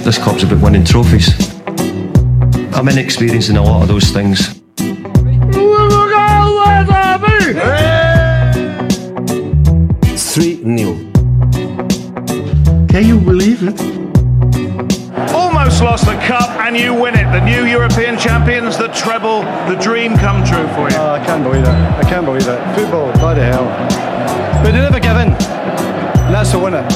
This club's about winning trophies. I'm inexperienced in a lot of those things. 3-0. Can you believe it? Almost lost the cup and you win it. The new European champions, the treble, the dream come true for you. Oh, I can't believe it. I can't believe it. Football, bloody hell. But they never give in. And that's the winner.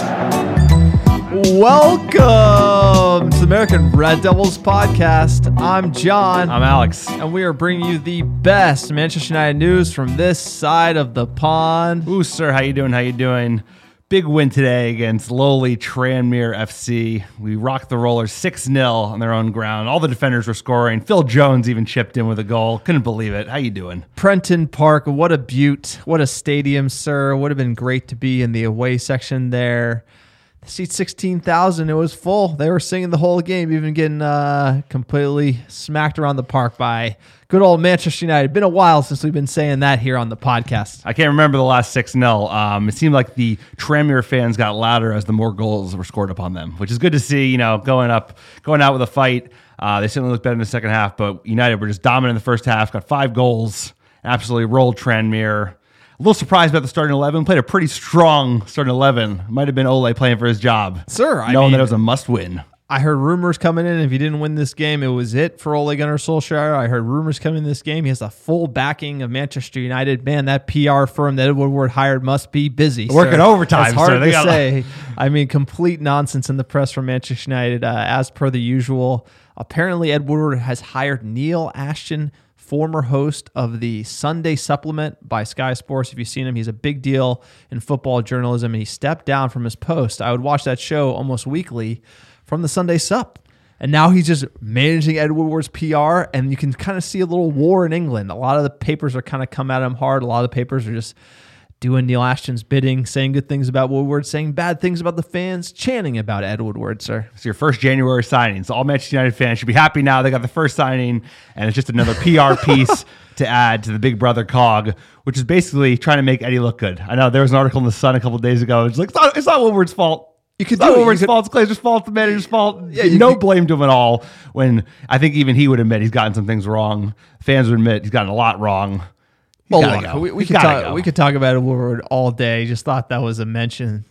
Welcome to the American Red Devils podcast. I'm John. I'm Alex. And we are bringing you the best Manchester United news from this side of the pond. Ooh, sir, how you doing? How you doing? Big win today against lowly Tranmere FC. We rocked the Rollers 6-0 on their own ground. All the defenders were scoring. Phil Jones even chipped in with a goal. Couldn't believe it. How you doing? Prenton Park, what a beaut. What a stadium, sir. Would have been great to be in the away section there. The seat 16,000. It was full. They were singing the whole game, even getting completely smacked around the park by good old Manchester United. Been a while since we've been saying that here on the podcast. I can't remember the last 6-0. It seemed like the Tranmere fans got louder as the more goals were scored upon them, which is good to see. You know, going out with a fight. They certainly looked better in the second half, but United were just dominant in the first half. Got 5 goals, absolutely rolled Tranmere. A little surprised about the starting 11. Played a pretty strong starting 11. Might have been Ole playing for his job. Sir, knowing that it was a must-win. I heard rumors coming in. If he didn't win this game, it was it for Ole Gunnar Solskjaer. I heard rumors coming in this game. He has the full backing of Manchester United. Man, that PR firm that Ed Woodward hired must be busy. Working overtime. It's hard to say. I mean, complete nonsense in the press from Manchester United, as per the usual. Apparently, Ed Woodward has hired Neil Ashton, former host of the Sunday Supplement by Sky Sports. If you've seen him, he's a big deal in football journalism, and he stepped down from his post. I would watch that show almost weekly from the Sunday Sup. And now he's just managing Ed Woodward's PR, and you can kind of see a little war in England. A lot of the papers are kind of come at him hard. A lot of the papers are just doing Neil Ashton's bidding, saying good things about Woodward, saying bad things about the fans, chanting about Ed Woodward, sir. It's your first January signing. So all Manchester United fans should be happy now. They got the first signing, and it's just another PR piece to add to the Big Brother cog, which is basically trying to make Eddie look good. I know there was an article in The Sun a couple of days ago. It's like, it's not Woodward's fault. It's not Woodward's fault. It's Glazer's fault. The manager's fault. Yeah, no blame to him at all. When I think even he would admit he's gotten some things wrong. Fans would admit he's gotten a lot wrong. Well, look, we could talk about Ed Woodward all day. Just thought that was a mention.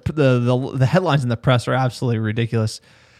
The headlines in the press are absolutely ridiculous.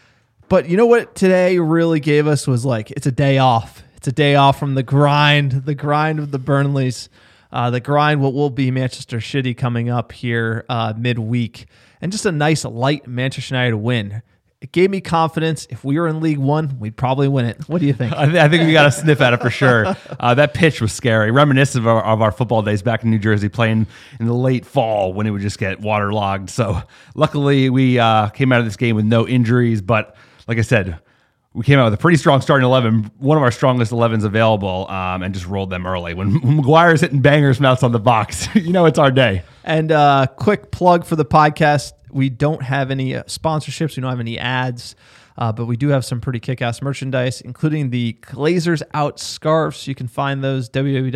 But you know what today really gave us was like, it's a day off. It's a day off from the grind of the Burnleys, the grind what will be Manchester City coming up here midweek, and just a nice light Manchester United win. It gave me confidence. If we were in League One, we'd probably win it. What do you think? I think we got a sniff at it for sure. That pitch was scary, reminiscent of our football days back in New Jersey, playing in the late fall when it would just get waterlogged. So luckily we came out of this game with no injuries. But like I said, we came out with a pretty strong starting 11, one of our strongest 11s available, and just rolled them early. When Maguire's hitting bangers from outside the box, you know it's our day. And quick plug for the podcast. We don't have any sponsorships. We don't have any ads, but we do have some pretty kick-ass merchandise, including the Glazers Out scarves. You can find those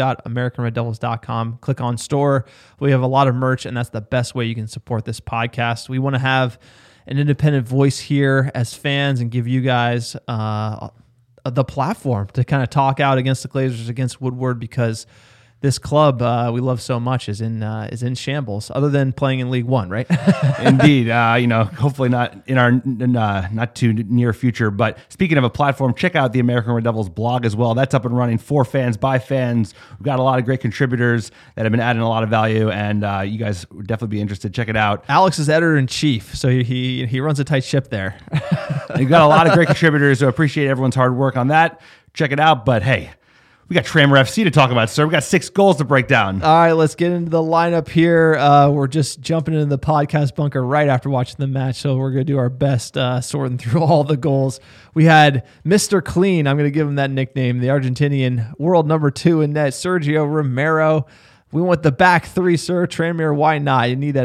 www.americanreddevils.com. Click on store. We have a lot of merch, and that's the best way you can support this podcast. We want to have an independent voice here as fans and give you guys the platform to kind of talk out against the Glazers, against Woodward, because this club we love so much is in shambles, other than playing in League One, right? Indeed. Hopefully not in our not too near future. But speaking of a platform, check out the American Red Devils blog as well. That's up and running for fans, by fans. We've got a lot of great contributors that have been adding a lot of value, and you guys would definitely be interested. Check it out. Alex is editor-in-chief, so he runs a tight ship there. You've got a lot of great contributors, so appreciate everyone's hard work on that. Check it out. But hey, we got Tranmere FC to talk about, sir. We got 6 goals to break down. All right, let's get into the lineup here. We're just jumping into the podcast bunker right after watching the match, so we're going to do our best sorting through all the goals. We had Mr. Clean. I'm going to give him that nickname, the Argentinian world number 2 in net, Sergio Romero. We went the back 3, sir. Tranmere, why not? You need that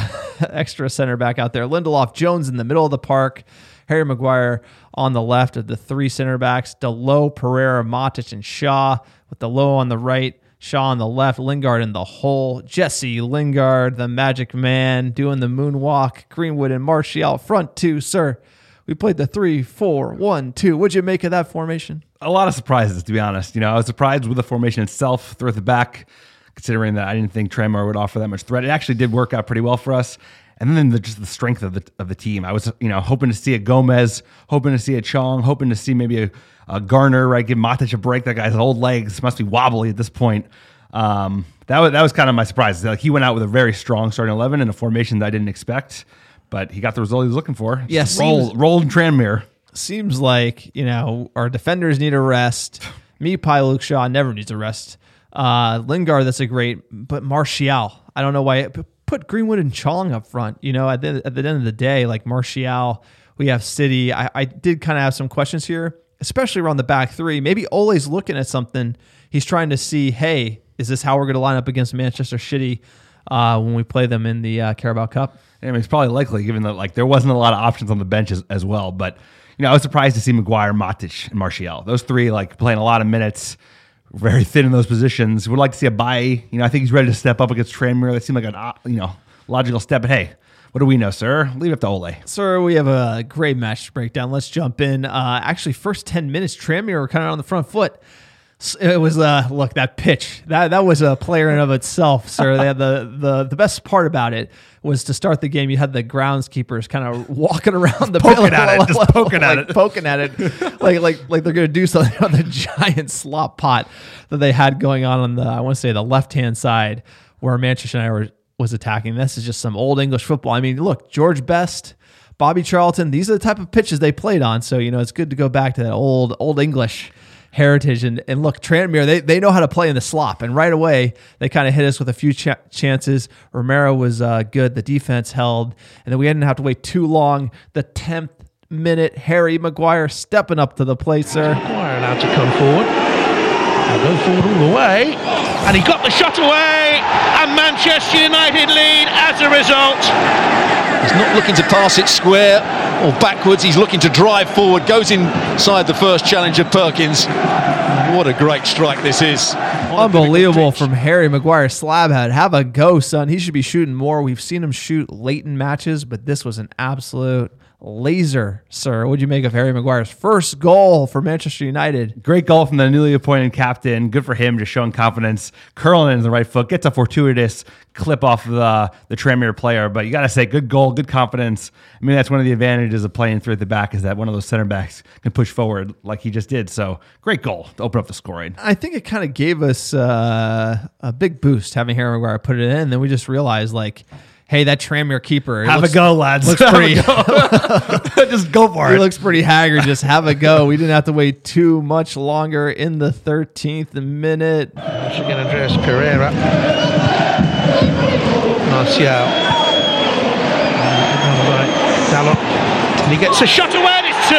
extra center back out there. Lindelof, Jones in the middle of the park. Harry Maguire on the left of the 3 center backs. Dalot, Pereira, Matic, and Shaw, with Dalot on the right, Shaw on the left, Lingard in the hole. Jesse Lingard, the magic man, doing the moonwalk. Greenwood and Martial front 2, sir. We played the 3-4-1-2. What'd you make of that formation? A lot of surprises, to be honest. I was surprised with the formation itself, throw at the back, considering that I didn't think Tranmere would offer that much threat. It actually did work out pretty well for us. And then just the strength of the team. I was, hoping to see a Gomez, hoping to see a Chong, hoping to see maybe a Garner, right? Give Matic a break. That guy's old legs must be wobbly at this point. That was kind of my surprise. Like, he went out with a very strong starting 11 and a formation that I didn't expect, but he got the result he was looking for. Yes, rolled Tranmere. Seems like our defenders need a rest. Mipai, Luke Shaw never needs a rest. Lingard, that's a great, but Martial, I don't know why. Put Greenwood and Chong up front. At the end of the day, like Martial, we have City. I did kind of have some questions here, especially around the back three. Maybe Ole's looking at something. He's trying to see, hey, is this how we're going to line up against Manchester City when we play them in the Carabao Cup? I mean, it's probably likely, given that there wasn't a lot of options on the bench as well. But I was surprised to see Maguire, Matic, and Martial. Those three playing a lot of minutes. Very thin in those positions. Would like to see a Bailly. I think he's ready to step up against Tranmere. That seemed like an logical step. But hey, what do we know, sir? Leave it to Ole. Sir, we have a great match to break down. Let's jump in. Actually, first 10 minutes, Tranmere were kind of on the front foot. It was look, that pitch. That was a player in and of itself, sir. They had the best part about it was to start the game. You had the groundskeepers kind of walking around the poking at it, poking at it, like they're gonna do something on the giant slop pot that they had going on the I want to say the left hand side where Manchester United was attacking. This is just some old English football. I mean, look, George Best, Bobby Charlton. These are the type of pitches they played on. So it's good to go back to that old English heritage and look, Tranmere, they know how to play in the slop, and right away they kind of hit us with a few chances. Romero was good, the defense held, and then we didn't have to wait too long. The 10th minute, Harry Maguire stepping up to the plate, sir. Maguire allowed to come forward. He'll go forward all the way, and he got the shot away, and Manchester United lead as a result. He's not looking to pass it square or backwards. He's looking to drive forward. Goes inside the first challenge of Perkins. What a great strike this is. Unbelievable from Harry Maguire. Slabhead, have a go, son. He should be shooting more. We've seen him shoot late in matches, but this was an absolute laser, sir. What'd you make of Harry Maguire's first goal for Manchester United? Great goal from the newly appointed captain. Good for him, just showing confidence. Curling in the right foot. Gets a fortuitous clip off the Tranmere player. But you got to say, good goal, good confidence. I mean, that's one of the advantages of playing through at the back, is that one of those center backs can push forward like he just did. So great goal to open up the scoring. I think it kind of gave us a big boost having Harry Maguire put it in. And then we just realized, hey, that Tranmere keeper. Have a go, lads. Looks pretty. Just go for it. He looks pretty haggard. Just have a go. We didn't have to wait too much longer in the 13th minute. Once again, Andreas Pereira. Martial. Dalot. And he gets a shot away, and it's 2.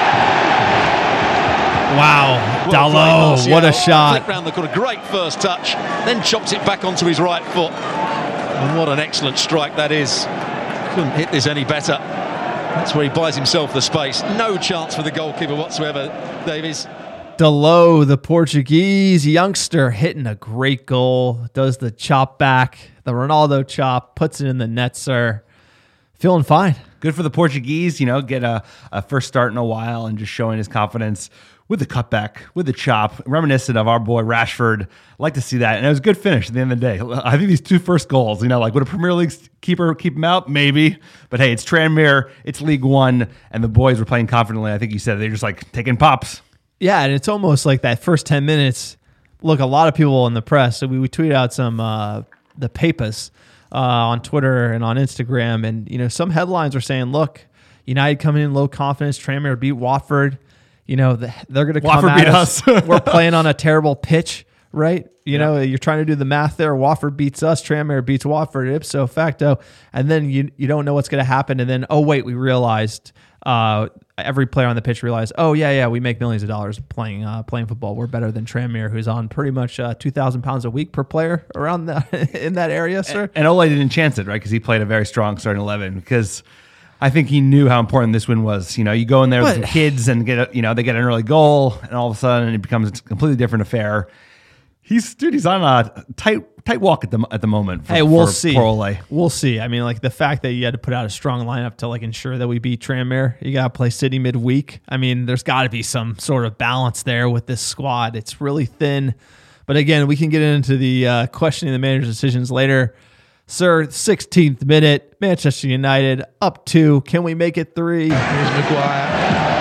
Wow. Dalot, what a shot. Flick round the corner. Great first touch. Then chops it back onto his right foot. And what an excellent strike that is. Couldn't hit this any better. That's where he buys himself the space. No chance for the goalkeeper whatsoever, Davies. Dalot, the Portuguese youngster, hitting a great goal. Does the chop back, the Ronaldo chop, puts it in the net, sir. Feeling fine. Good for the Portuguese, get a first start in a while and just showing his confidence with the cutback, with the chop, reminiscent of our boy Rashford. Like to see that. And it was a good finish at the end of the day. I think these 2 first goals, would a Premier League keeper keep him out? Maybe. But hey, it's Tranmere, it's League One, and the boys were playing confidently. I think you said they're just taking pops. Yeah, and it's almost like that first 10 minutes. Look, a lot of people in the press, so we tweeted out some the Papas on Twitter and on Instagram, and some headlines were saying, look, United coming in low confidence, Tranmere beat Watford. They're going to come at us. We're playing on a terrible pitch, right? You're trying to do the math there. Watford beats us. Tranmere beats Watford ipso facto. And then you don't know what's going to happen. And then, oh, wait, we realized every player on the pitch realized, oh, yeah, we make millions of dollars playing football. We're better than Tranmere, who's on pretty much 2,000 pounds a week per player around in that area, sir. And Ole didn't chance it, right? Because he played a very strong starting 11 because I think he knew how important this win was. You go in there with some kids and they get an early goal, and all of a sudden it becomes a completely different affair. He's on a tight tight walk at the moment. Hey, we'll for see. Poor Ole. We'll see. I mean, like the fact that you had to put out a strong lineup to like ensure that we beat Tranmere. You got to play City midweek. I mean, there's got to be some sort of balance there with this squad. It's really thin. But again, we can get into the questioning the manager's decisions later. Sir, 16th minute, Manchester United up 2. Can we make it 3? Here's Maguire.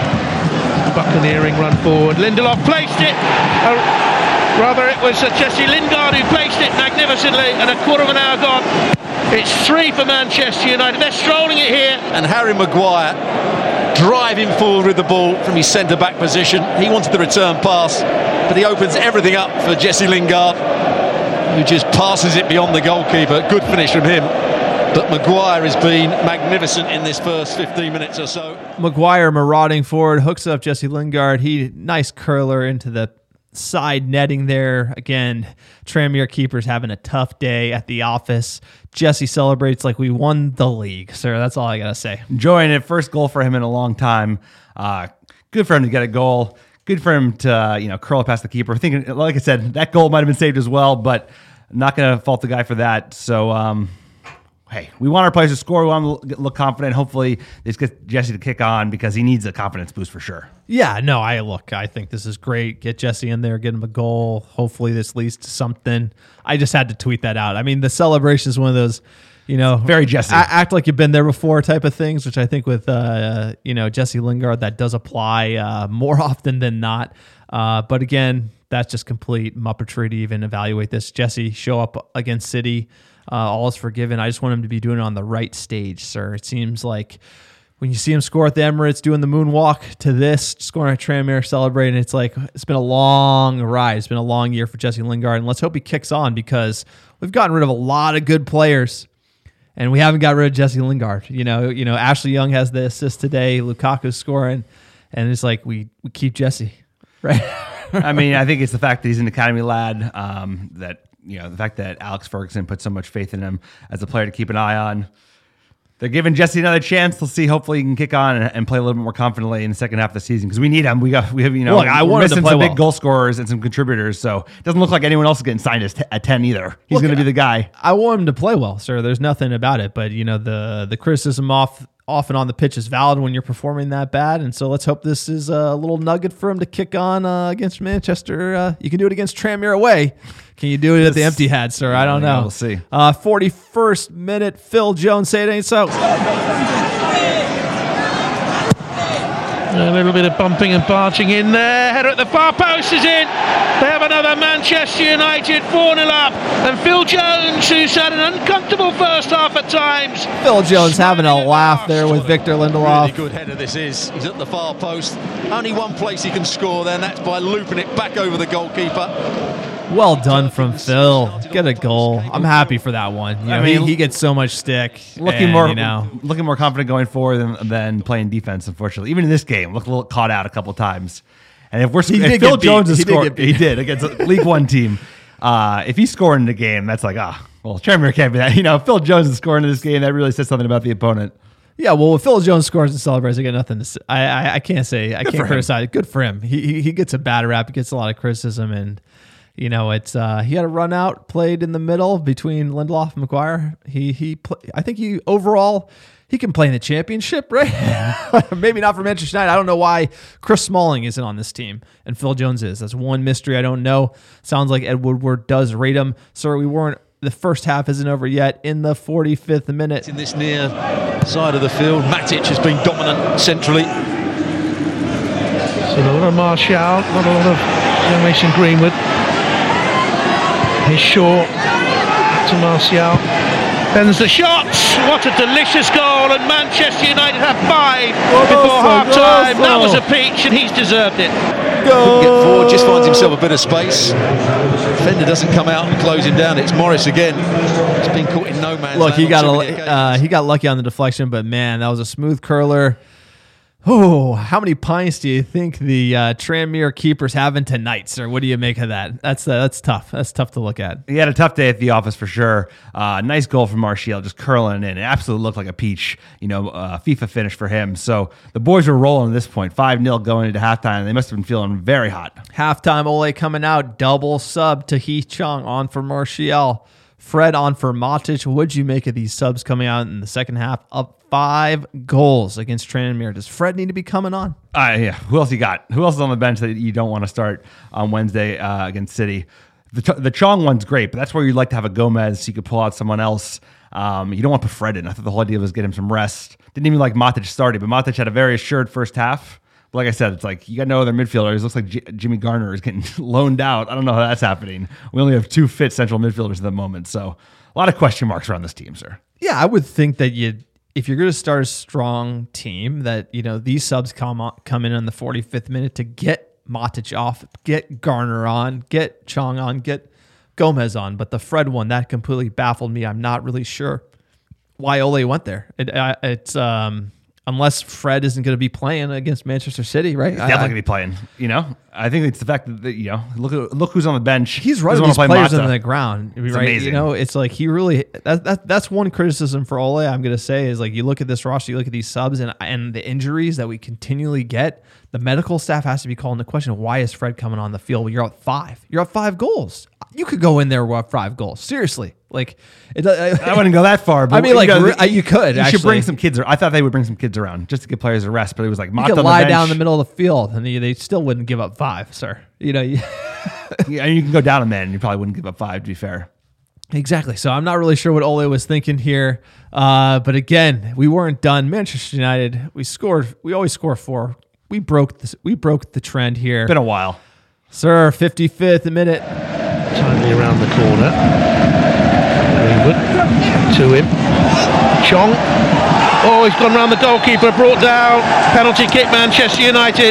Buccaneering run forward. Lindelof placed it. Rather, it was Jesse Lingard who placed it magnificently, and a quarter of an hour gone. It's 3 for Manchester United. They're strolling it here. And Harry Maguire driving forward with the ball from his centre-back position. He wanted the return pass, but he opens everything up for Jesse Lingard, who just passes it beyond the goalkeeper. Good finish from him. But Maguire has been magnificent in this first 15 minutes or so. Maguire marauding forward, hooks up Jesse Lingard. Nice curler into the side netting there. Again, Tranmere keepers having a tough day at the office. Jesse celebrates like we won the league, sir. That's all I got to say. Enjoying it. First goal for him in a long time. Good for him to get a goal. Good for him to curl it past the keeper. Thinking, like I said, that goal might have been saved as well, but not going to fault the guy for that. So, hey, we want our players to score. We want them to look confident. Hopefully, this gets Jesse to kick on because he needs a confidence boost for sure. Yeah, no, I think this is great. Get Jesse in there, get him a goal. Hopefully, this leads to something. I just had to tweet that out. I mean, the celebration is one of those, very Jesse. Act like you've been there before type of things, which I think with, Jesse Lingard, that does apply more often than not. But again, that's just complete muppetry to even evaluate this. Jesse, show up against City. All is forgiven. I just want him to be doing it on the right stage, sir. It seems like when you see him score at the Emirates, doing the moonwalk to this, scoring at Tranmere, celebrating, it's like it's been a long ride. It's been a long year for Jesse Lingard, and let's hope he kicks on because we've gotten rid of a lot of good players, and we haven't got rid of Jesse Lingard. Ashley Young has the assist today. Lukaku's scoring, and it's like we keep Jesse, right? I mean, I think it's the fact that he's an academy lad, that the fact that Alex Ferguson put so much faith in him as a player to keep an eye on. They're giving Jesse another chance. They'll see. Hopefully, he can kick on and play a little bit more confidently in the second half of the season because we need him. We have Look, I wanted missing to play some well. big goal scorers and some contributors. So it doesn't look like anyone else is getting signed at 10 either. He's going to be the guy. I want him to play well, sir. There's nothing about it, but the criticism off and on the pitch is valid when you're performing that bad, and so let's hope this is a little nugget for him to kick on against Manchester. You can do it against Tranmere away. Can you do it at the empty head, sir? I don't know. We'll see. 41st minute, Phil Jones, say it ain't so. A little bit of bumping and barging in there. Header at the far post is in. They have another Manchester United 4-0 up. And Phil Jones, who's had an uncomfortable first half at times. Phil Jones having a laugh there with Victor Lindelof. Really good header this is. He's at the far post. Only one place he can score then. That's by looping it back over the goalkeeper. Well done from Phil. Get a goal. I'm happy for that one. He gets so much stick. Looking more confident going forward than playing defense, unfortunately. Even in this game, looked a little caught out a couple times. And if Phil Jones is scoring, he did against a League One team. If he's scoring in the game, that's like, Tranmere can't be that. If Phil Jones is scoring in this game, that really says something about the opponent. Yeah, well, if Phil Jones scores and celebrates, I got nothing to say. I can't say. I can't criticize. Good for him. He gets a bad rap. He gets a lot of criticism, and it's he had a run out, played in the middle between Lindelof and Maguire. I think overall he can play in the championship, right? Maybe not for Manchester United. I don't know why Chris Smalling isn't on this team and Phil Jones is. That's one mystery I don't know. Sounds like Ed Woodward does rate him. Sir, the first half isn't over yet in the 45th minute. In this near side of the field, Matic has been dominant centrally. So a lot of Martial, not a lot of Mason Greenwood. Here's Shaw to Martial. Sends the shots. What a delicious goal, and Manchester United have 5 before half-time. That was a peach, and he's deserved it. Couldn't get forward, just finds himself a bit of space. Defender doesn't come out and close him down. It's Morris again. He's been caught in no man's land. Look, he got lucky on the deflection, but man, that was a smooth curler. Oh, how many pints do you think the Tranmere keeper's having tonight, sir? What do you make of that? That's tough. That's tough to look at. He had a tough day at the office for sure. Nice goal from Martial, just curling in. It absolutely looked like a peach, FIFA finish for him. So the boys were rolling at this point, 5-0 going into halftime. They must have been feeling very hot. Halftime, Ole coming out, double sub to Heath Chung on for Martial. Fred on for Matic. What'd you make of these subs coming out in the second half? Up 5 goals against Tranmere. Does Fred need to be coming on? Yeah. Who else you got? Who else is on the bench that you don't want to start on Wednesday against City? The Chong one's great, but that's where you'd like to have a Gomez so you could pull out someone else. You don't want to put Fred in. I thought the whole idea was get him some rest. Didn't even like Matic started, but Matic had a very assured first half. But like I said, it's like you got no other midfielders. It looks like Jimmy Garner is getting loaned out. I don't know how that's happening. We only have 2 fit central midfielders at the moment. So a lot of question marks around this team, sir. Yeah, I would think that if you're going to start a strong team, that these subs come in the 45th minute to get Matic off, get Garner on, get Chong on, get Gomez on. But the Fred one, that completely baffled me. I'm not really sure why Ole went there. It's unless Fred isn't going to be playing against Manchester City, right? He's definitely going to be playing. I think it's the fact that look who's on the bench. He's running these players into the ground, it's right? Amazing. It's like he really that's one criticism for Ole. I'm going to say is like you look at this roster, you look at these subs, and the injuries that we continually get. The medical staff has to be called into question. Why is Fred coming on the field? Well, you're up 5. You're up 5 goals. You could go in there with 5 goals. Seriously. Like, I wouldn't go that far. But I mean, you could. You should bring some kids. I thought they would bring some kids around just to give players a rest. But it was like you could lie down in the middle of the field, and they still wouldn't give up 5, sir. Yeah, and you can go down a man, and you probably wouldn't give up 5. To be fair. Exactly. So I'm not really sure what Ole was thinking here. But again, we weren't done. Manchester United. We always score 4. We broke the trend here. Been a while, sir. 55th minute. Timely around the corner. Greenwood to him. Chong. Oh, he's gone round the goalkeeper. Brought down. Penalty kick, Manchester United.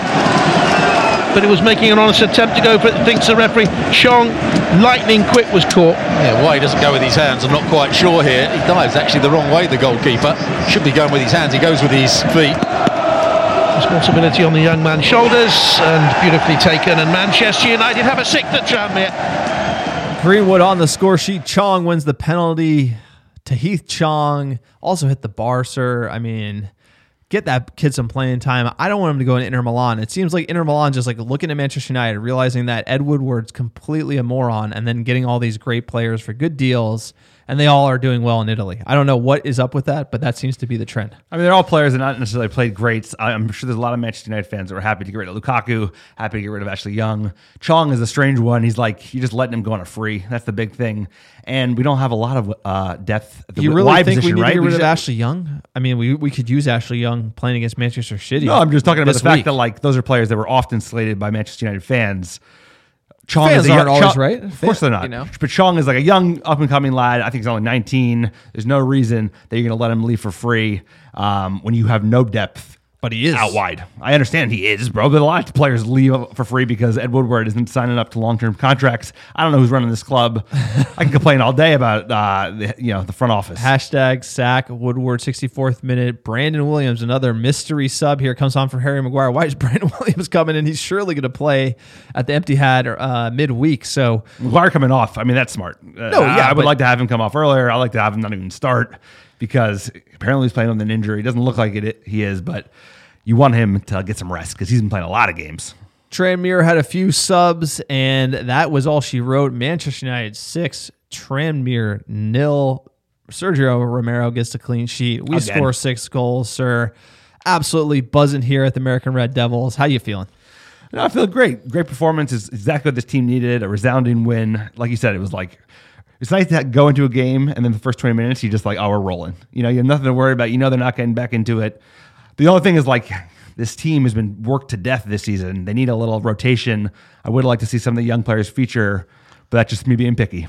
But it was making an honest attempt to go for it, thinks the referee. Chong, lightning quick, was caught. Yeah, why he doesn't go with his hands, I'm not quite sure here. He dives actually the wrong way, the goalkeeper. Should be going with his hands. He goes with his feet. Responsibility on the young man's shoulders, and beautifully taken. And Manchester United have a 6th at Tranmere. Greenwood on the score sheet. Chong wins the penalty. Tahith Chong also hit the bar, sir. I mean, get that kid some playing time. I don't want him to go into Inter Milan. It seems like Inter Milan just like looking at Manchester United, realizing that Ed Woodward's completely a moron, and then getting all these great players for good deals, and they all are doing well in Italy. I don't know what is up with that, but that seems to be the trend. I mean, they're all players that not necessarily played great. I'm sure there's a lot of Manchester United fans that were happy to get rid of Lukaku, happy to get rid of Ashley Young. Chong is a strange one. He's like, you're just letting him go on a free. That's the big thing. And we don't have a lot of depth at the you really wide think position, we need right? to get rid of Ashley Young? I mean, we could use Ashley Young playing against Manchester City. No, I'm just talking about the fact week. that like those are players that were often slated by Manchester United fans. Chong Fans aren't always right. Of course they're not. But Chong is like a young, up-and-coming lad. I think he's only 19. There's no reason that you're going to let him leave for free when you have no depth. But he is out wide. I understand he is, bro. But a lot of players leave for free because Ed Woodward isn't signing up to long-term contracts. I don't know who's running this club. I can complain all day about the front office. Hashtag sack Woodward 64th minute. Brandon Williams, another mystery sub here, comes on for Harry Maguire. Why is Brandon Williams coming in? He's surely going to play at the Empty Hat midweek. So Maguire coming off. I mean, that's smart. I would like to have him come off earlier. I like to have him not even start because apparently he's playing with an injury. It doesn't look like he is, but you want him to get some rest because he's been playing a lot of games. Tranmere had a few subs, and that was all she wrote. Manchester United 6, Tranmere 0. Sergio Romero gets a clean sheet. We score 6 goals, sir. Absolutely buzzing here at the American Red Devils. How you feeling? No, I feel great. Great performance is exactly what this team needed. A resounding win. Like you said, it was like, it's nice to go into a game and then the first 20 minutes, you just like, oh, we're rolling. You have nothing to worry about. They're not getting back into it. The only thing is like this team has been worked to death this season. They need a little rotation. I would like to see some of the young players feature, but that's just me being picky.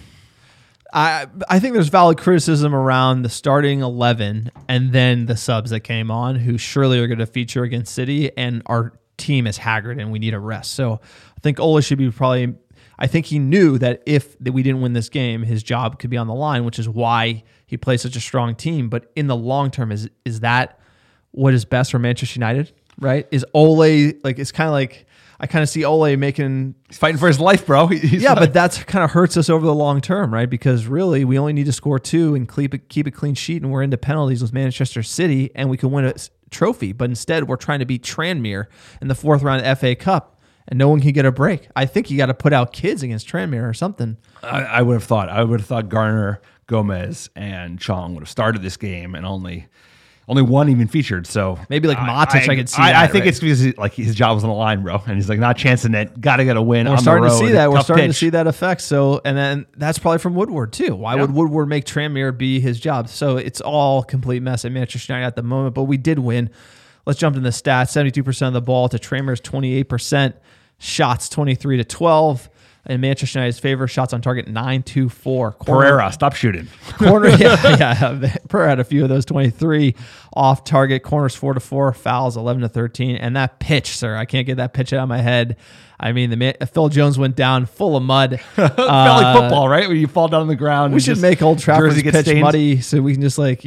I think there's valid criticism around the starting 11 and then the subs that came on, who surely are going to feature against City, and our team is haggard and we need a rest. So I think Ole should be I think he knew that if we didn't win this game, his job could be on the line, which is why he plays such a strong team. But in the long term, is that what is best for Manchester United, right? Is Ole, like, it's kind of like, I kind of see Ole he's fighting for his life, bro. But that's kind of hurts us over the long term, right? Because really, we only need to score 2 and keep a clean sheet, and we're into penalties with Manchester City, and we can win a trophy. But instead, we're trying to beat Tranmere in the 4th round of FA Cup, and no one can get a break. I think you got to put out kids against Tranmere or something. I would have thought Garner, Gomez, and Chong would have started this game, and only one even featured. So maybe like Matic, I could see. I think it's because like his job was on the line, bro, and he's like not chancing it. Got to get a win. We're on starting the road. to see that. We're starting pitch. to see that effect. So, and then that's probably from Woodward too. Why would Woodward make Tranmere be his job? So it's all complete mess at Manchester United at the moment. But we did win. Let's jump into the stats. 72% of the ball to Tranmere's 28%. Shots 23-12. In Manchester United's favor, shots on target 9-4. Pereira, stop shooting. Corner, yeah. Pereira had a few of those. 23 off target. Corners 4-4. Fouls 11-13. And that pitch, sir, I can't get that pitch out of my head. I mean, Phil Jones went down full of mud. Felt like football, right? When you fall down on the ground. We should make Old Trafford's pitch stained. muddy so we can just make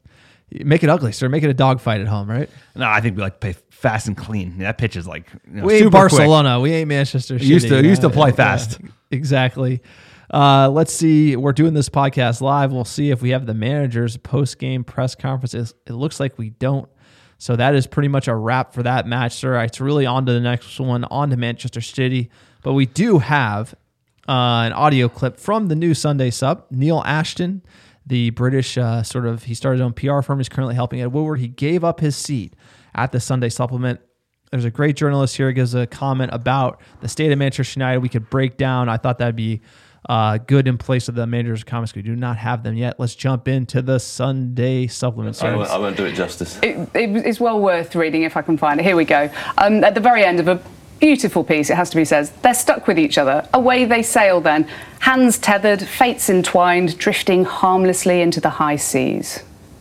it ugly, sir. Make it a dogfight at home, right? No, I think we like play fast and clean. That pitch is like we ain't super Barcelona. quick. We ain't Manchester. Used to play fast. Yeah, exactly. Let's see. We're doing this podcast live. We'll see if we have the manager's post-game press conferences. It looks like we don't. So that is pretty much a wrap for that match, sir. It's really on to the next one, on to Manchester City. But we do have an audio clip from the new Sunday sub, Neil Ashton, the British he started his own PR firm. He's currently helping Ed Woodward. He gave up his seat at the Sunday Supplement. There's a great journalist here who gives a comment about the state of Manchester United. We could break down. I thought that'd be good in place of the manager's comments. We do not have them yet. Let's jump into the Sunday Supplement. I won't do it justice. It's well worth reading if I can find it. Here we go. At the very end of a beautiful piece, it has to be said, they're stuck with each other. Away they sail then, hands tethered, fates entwined, drifting harmlessly into the high seas.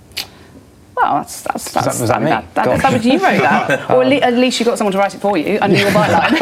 Well, that's was that me? That was you wrote that, or at least you got someone to write it for you under your byline.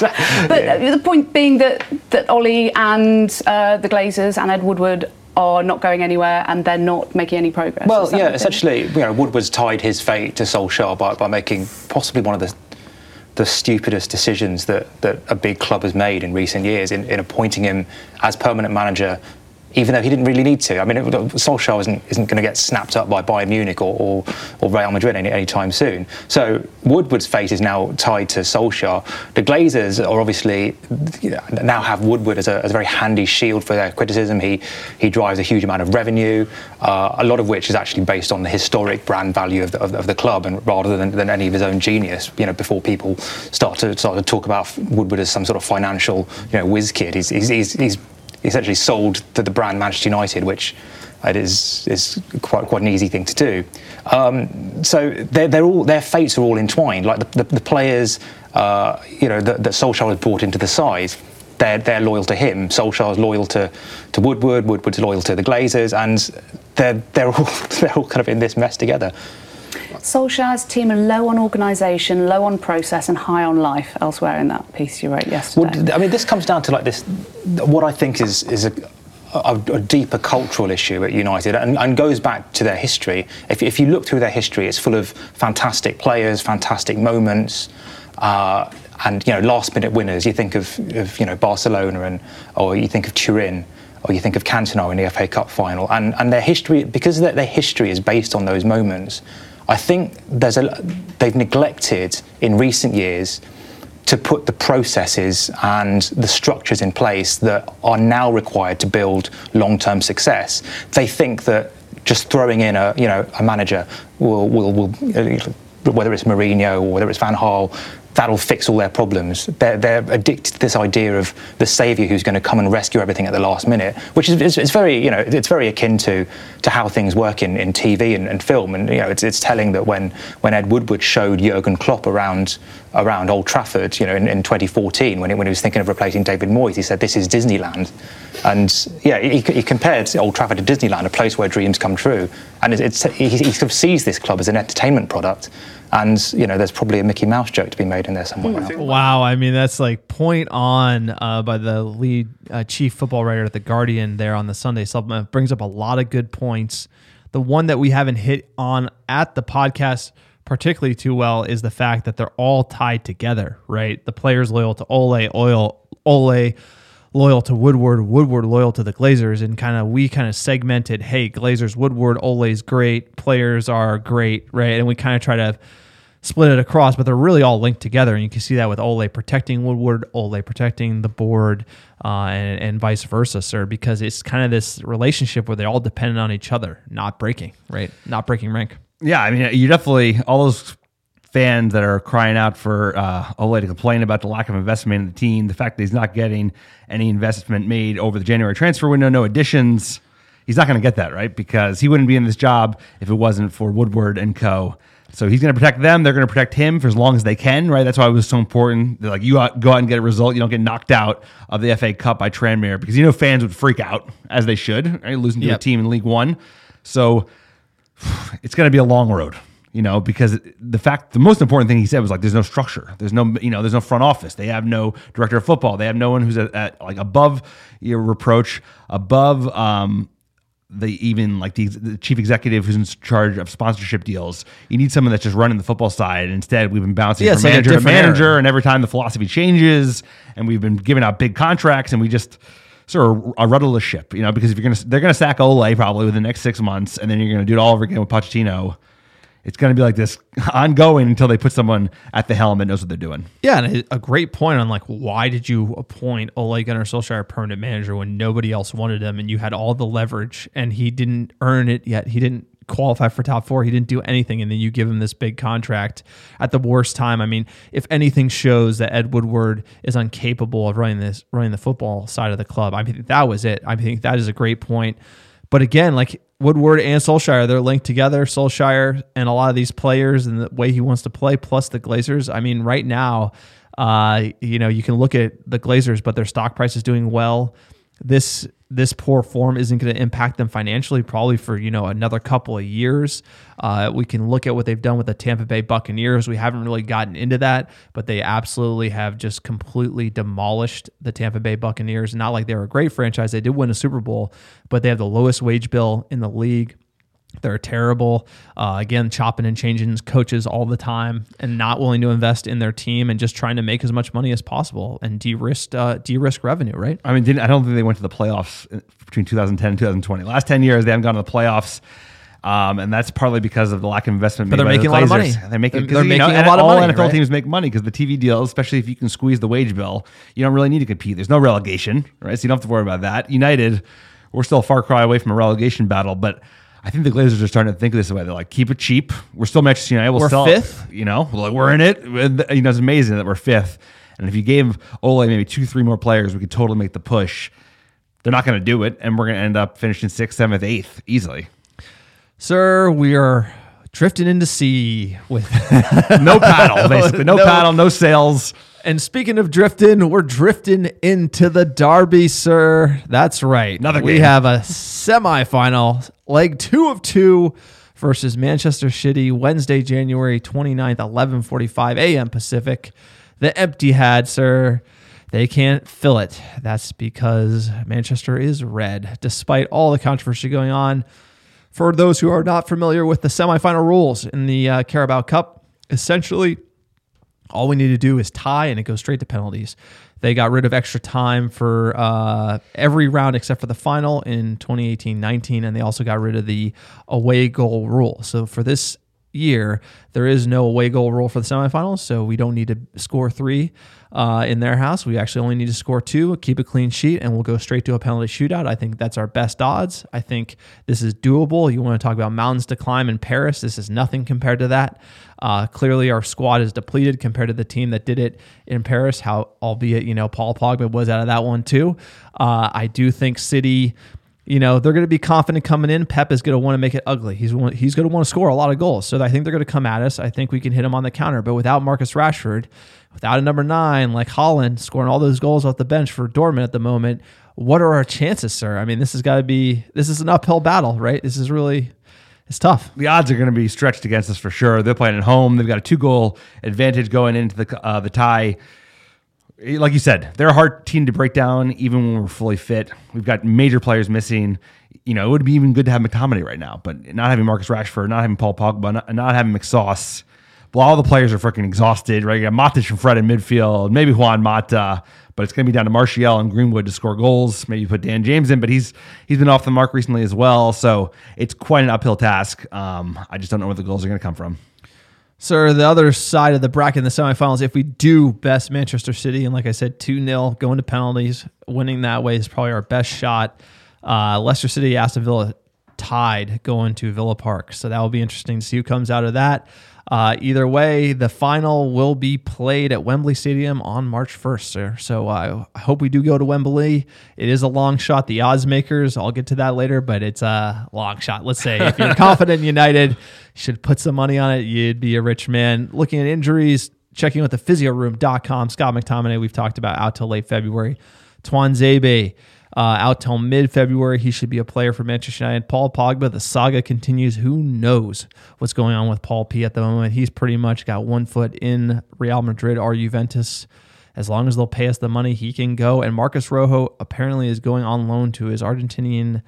But the point being that Ollie and the Glazers and Ed Woodward are not going anywhere and they're not making any progress. Well, yeah, essentially, Woodward's tied his fate to Solskjaer by making possibly one of the stupidest decisions that a big club has made in recent years in appointing him as permanent manager, even though he didn't really need to. I mean, Solskjaer isn't going to get snapped up by Bayern Munich or Real Madrid anytime soon. So Woodward's fate is now tied to Solskjaer. The Glazers are obviously now have Woodward as a very handy shield for their criticism. He drives a huge amount of revenue, a lot of which is actually based on the historic brand value of the club, and rather than any of his own genius. You know, before people start to talk about Woodward as some sort of financial whiz kid, he's essentially sold to the brand Manchester United, which is quite an easy thing to do. So their fates are all entwined. Like the players, that Solskjaer has brought into the side, they're loyal to him. Solskjaer's loyal to Woodward. Woodward's loyal to the Glazers, and they're all kind of in this mess together. Solskjaer's team are low on organisation, low on process, and high on life. Elsewhere in that piece you wrote yesterday. Well, I mean, this comes down to this. What I think is a deeper cultural issue at United, and goes back to their history. If you look through their history, it's full of fantastic players, fantastic moments, and last-minute winners. You think of Barcelona, or you think of Turin, or you think of Cantona in the FA Cup final, and their history, because their history is based on those moments. I think they've neglected in recent years to put the processes and the structures in place that are now required to build long-term success. They think that just throwing in a manager will whether it's Mourinho or whether it's Van Gaal, that'll fix all their problems. They're addicted to this idea of the saviour who's going to come and rescue everything at the last minute, which is it's very akin to how things work in TV and film. And it's telling that when Ed Woodward showed Jurgen Klopp around Old Trafford, in 2014, when he was thinking of replacing David Moyes, he said this is Disneyland, and he compared Old Trafford to Disneyland, a place where dreams come true, and he sort of sees this club as an entertainment product. And there's probably a Mickey Mouse joke to be made in there somewhere. Wow, I mean that's like point on by the lead chief football writer at The Guardian there on the Sunday Supplement. Brings up a lot of good points. The one that we haven't hit on at the podcast particularly too well is the fact that they're all tied together, right? The players loyal to Ole loyal to Woodward loyal to the Glazers, and we segmented, hey, Glazers, Woodward, Ole's great, players are great, right? And we kind of try to split it across, but they're really all linked together. And you can see that with Ole protecting Woodward, Ole protecting the board, and vice versa, sir, because it's kind of this relationship where they all depend on each other, not breaking, right? Not breaking rank. Yeah, I mean, you definitely, all those fans that are crying out for Ole to complain about the lack of investment in the team, the fact that he's not getting any investment made over the January transfer window, no additions, he's not going to get that, right? Because he wouldn't be in this job if it wasn't for Woodward and co. So he's going to protect them. They're going to protect him for as long as they can, right? That's why it was so important. They're like, go out and get a result. You don't get knocked out of the FA Cup by Tranmere, because fans would freak out, as they should, right? Losing to a team in League One. So it's going to be a long road, because the most important thing he said was like, there's no structure. There's no front office. They have no director of football. They have no one who's at like above your reproach, above the chief executive who's in charge of sponsorship deals. You need someone that's just running the football side. And instead, we've been bouncing from manager to manager, and every time the philosophy changes, and we've been giving out big contracts, and we just sort of a rudderless ship, because if they're gonna sack Ole probably within the next 6 months, and then you're gonna do it all over again with Pochettino. It's going to be like this ongoing until they put someone at the helm that knows what they're doing. Yeah, and a great point on like, why did you appoint Ole Gunnar Solskjaer permanent manager when nobody else wanted him and you had all the leverage and he didn't earn it yet? He didn't qualify for top four. He didn't do anything, and then you give him this big contract at the worst time. I mean, if anything shows that Ed Woodward is incapable of running the football side of the club, I mean, that was it. I think that is a great point. But again, like Woodward and Solskjaer, they're linked together. Solskjaer and a lot of these players and the way he wants to play, plus the Glazers. I mean, right now, you can look at the Glazers, but their stock price is doing well. This poor form isn't going to impact them financially probably for, another couple of years. We can look at what they've done with the Tampa Bay Buccaneers. We haven't really gotten into that, but they absolutely have just completely demolished the Tampa Bay Buccaneers. Not like they're a great franchise. They did win a Super Bowl, but they have the lowest wage bill in the league. They're terrible. Again, chopping and changing coaches all the time and not willing to invest in their team and just trying to make as much money as possible and de-risk revenue, right? I mean, I don't think they went to the playoffs between 2010 and 2020. Last 10 years, they haven't gone to the playoffs. And that's partly because of the lack of investment. But they're making a lot of money. They're making a lot of money. All NFL NFL teams make money because the TV deals, especially if you can squeeze the wage bill, you don't really need to compete. There's no relegation, right? So you don't have to worry about that. United, we're still a far cry away from a relegation battle, but I think the Glazers are starting to think this way. They're like, keep it cheap. We're still Manchester United. We're fifth. We're in it. It's amazing that we're fifth. And if you gave Ole maybe 2-3 more players, we could totally make the push. They're not going to do it, and we're going to end up finishing 6th, 7th, 8th easily. Sir, we are drifting into sea with no paddle, basically. No paddle, no sails. And speaking of drifting, we're drifting into the Derby, sir. That's right. Another game. We have a semifinal, leg 2 of 2 versus Manchester City, Wednesday, January 29th, 11:45 a.m. Pacific. The Etihad, sir. They can't fill it. That's because Manchester is red, despite all the controversy going on. For those who are not familiar with the semifinal rules in the Carabao Cup, essentially, all we need to do is tie, and it goes straight to penalties. They got rid of extra time for every round except for the final in 2018-19, and they also got rid of the away goal rule. So for this year, there is no away goal rule for the semifinals, so we don't need to score 3 in their house. We actually only need to score 2, keep a clean sheet, and we'll go straight to a penalty shootout. I think that's our best odds. I think this is doable. You want to talk about mountains to climb in Paris. This is nothing compared to that. Clearly, our squad is depleted compared to the team that did it in Paris, albeit, Paul Pogba was out of that one too. I do think City, they're going to be confident coming in. Pep is going to want to make it ugly. He's going to want to score a lot of goals. So I think they're going to come at us. I think we can hit them on the counter. But without Marcus Rashford, without a number 9 like Haaland scoring all those goals off the bench for Dortmund at the moment, what are our chances, sir? I mean, this is an uphill battle, right? It's tough. The odds are going to be stretched against us for sure. They're playing at home. They've got a 2-goal advantage going into the tie. Like you said, they're a hard team to break down even when we're fully fit. We've got major players missing. It would be even good to have McTominay right now, but not having Marcus Rashford, not having Paul Pogba, not having McSauce. Well, all the players are freaking exhausted, right? You got Matic and Fred in midfield, maybe Juan Mata, but it's going to be down to Martial and Greenwood to score goals. Maybe put Dan James in, but he's been off the mark recently as well. So it's quite an uphill task. I just don't know where the goals are going to come from. Sir, the other side of the bracket in the semifinals, if we do best Manchester City, and like I said, 2-0, going to penalties, winning that way is probably our best shot. Leicester City, Aston Villa tied going to Villa Park. So that will be interesting to see who comes out of that. Either way, the final will be played at Wembley Stadium on March 1st, sir. So I hope we do go to Wembley. It is a long shot. The odds makers, I'll get to that later, but it's a long shot. Let's say if you're confident in United, you should put some money on it. You'd be a rich man. Looking at injuries, checking with the physioroom.com. Scott McTominay, we've talked about, out till late February. Tuanzebe, out till mid-February. He should be a player for Manchester United. Paul Pogba, the saga continues. Who knows what's going on with Paul P at the moment? He's pretty much got one foot in Real Madrid or Juventus. As long as they'll pay us the money, he can go. And Marcus Rojo apparently is going on loan to his Argentinian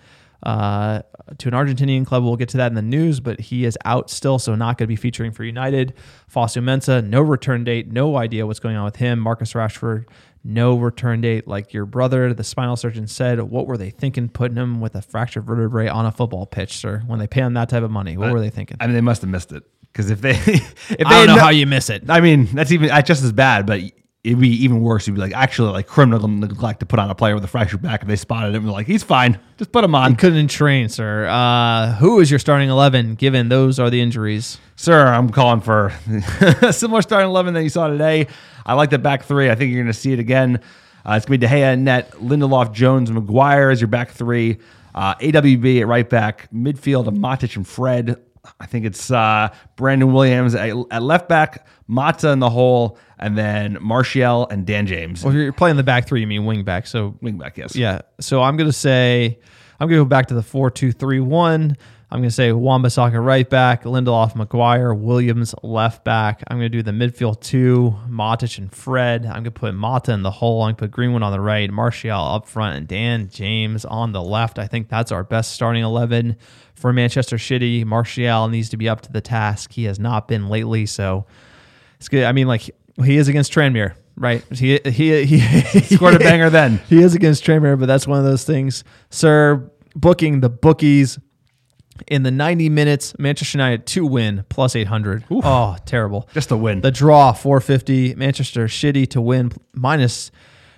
to an Argentinian club. We'll get to that in the news, but he is out still, so not going to be featuring for United. Fosu Mensah, no return date, no idea what's going on with him. Marcus Rashford, no return date. Like your brother, the spinal surgeon, said, what were they thinking putting him with a fractured vertebrae on a football pitch, sir? When they pay him that type of money, what were they thinking? I mean, they must have missed it, because if they, I don't know how you miss it. I mean, that's just as bad, but it'd be even worse. It'd be like actually like criminal neglect to put on a player with a fractured back if they spotted him. Like, he's fine, just put him on. He couldn't train, sir. Who is your starting 11? Given those are the injuries, sir, I'm calling for a similar starting 11 that you saw today. I like the back three. I think you're going to see it again. It's going to be De Gea in net, Lindelof, Jones, Maguire as your back three. AWB at right back, midfield of Matic and Fred. I think it's Brandon Williams at left back, Mata in the hole, and then Martial and Dan James. Well, if you're playing the back three, you mean wing back. So wing back, yes. Yeah. So I'm going to go back to the 4-2-3-1. I'm going to say Wan-Bissaka right back, Lindelof, Maguire, Williams left back. I'm going to do the midfield two, Matic and Fred. I'm going to put Mata in the hole. I'm going to put Greenwood on the right, Martial up front, and Dan James on the left. I think that's our best starting 11 for Manchester City. Martial needs to be up to the task. He has not been lately, so it's good. I mean, like, he is against Tranmere, right? He scored a banger then. He is against Tranmere, but that's one of those things. Sir, booking the bookies. In the 90 minutes, Manchester United to win, plus 800. Oof. Oh, terrible. Just a win. The draw, 450. Manchester City to win, minus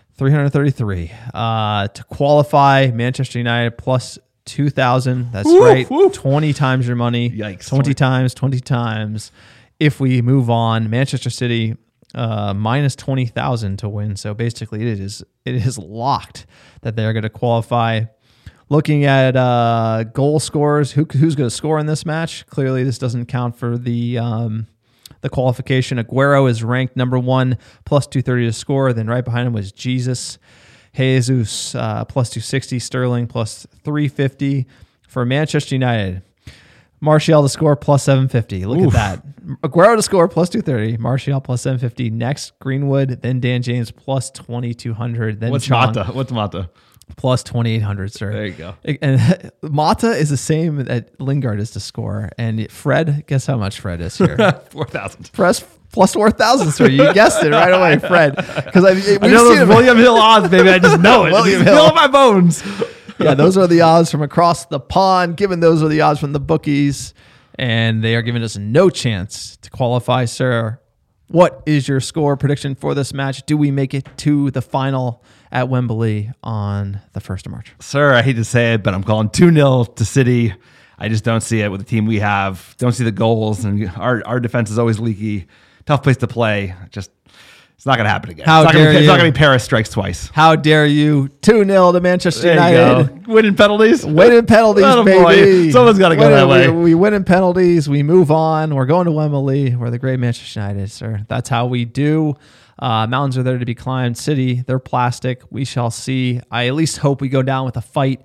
333. To qualify, Manchester United plus 2,000. That's right. 20 times your money. Yikes. 20 times. If we move on, Manchester City minus 20,000 to win. So basically, it is locked that they're going to qualify. Looking at goal scorers, who's going to score in this match? Clearly, this doesn't count for the qualification. Aguero is ranked number 1, plus 230 to score. Then right behind him was Jesus plus 260. Sterling, plus 350. For Manchester United, Martial to score, plus 750. Look at that. Aguero to score, plus 230. Martial, plus 750. Next, Greenwood. Then Dan James, plus 2,200. Then What's Mata? What's Mata? Plus 2,800, sir. There you go. And Mata is the same that Lingard is to score. And Fred, guess how much Fred is here? 4,000. Plus 4,000, sir. You guessed it right away, Fred. Because I know those William Hill odds, baby. I just know it. William Hill in my bones. Yeah, those are the odds from across the pond. Given those are the odds from the bookies, and they are giving us no chance to qualify, sir. What is your score prediction for this match? Do we make it to the final at Wembley on the 1st of March? Sir, I hate to say it, but I'm calling 2-0 to City. I just don't see it with the team we have. Don't see the goals, and our defense is always leaky. Tough place to play. It's not going to happen again. It's not going to be Paris strikes twice. How dare you? 2-0 to Manchester United. Winning penalties. Winning penalties, baby. Boy. Someone's got to go that way. We win in penalties. We move on. We're going to Wembley. We're the great Manchester United, sir. That's how we do. Mountains are there to be climbed. City, they're plastic. We shall see. I at least hope we go down with a fight.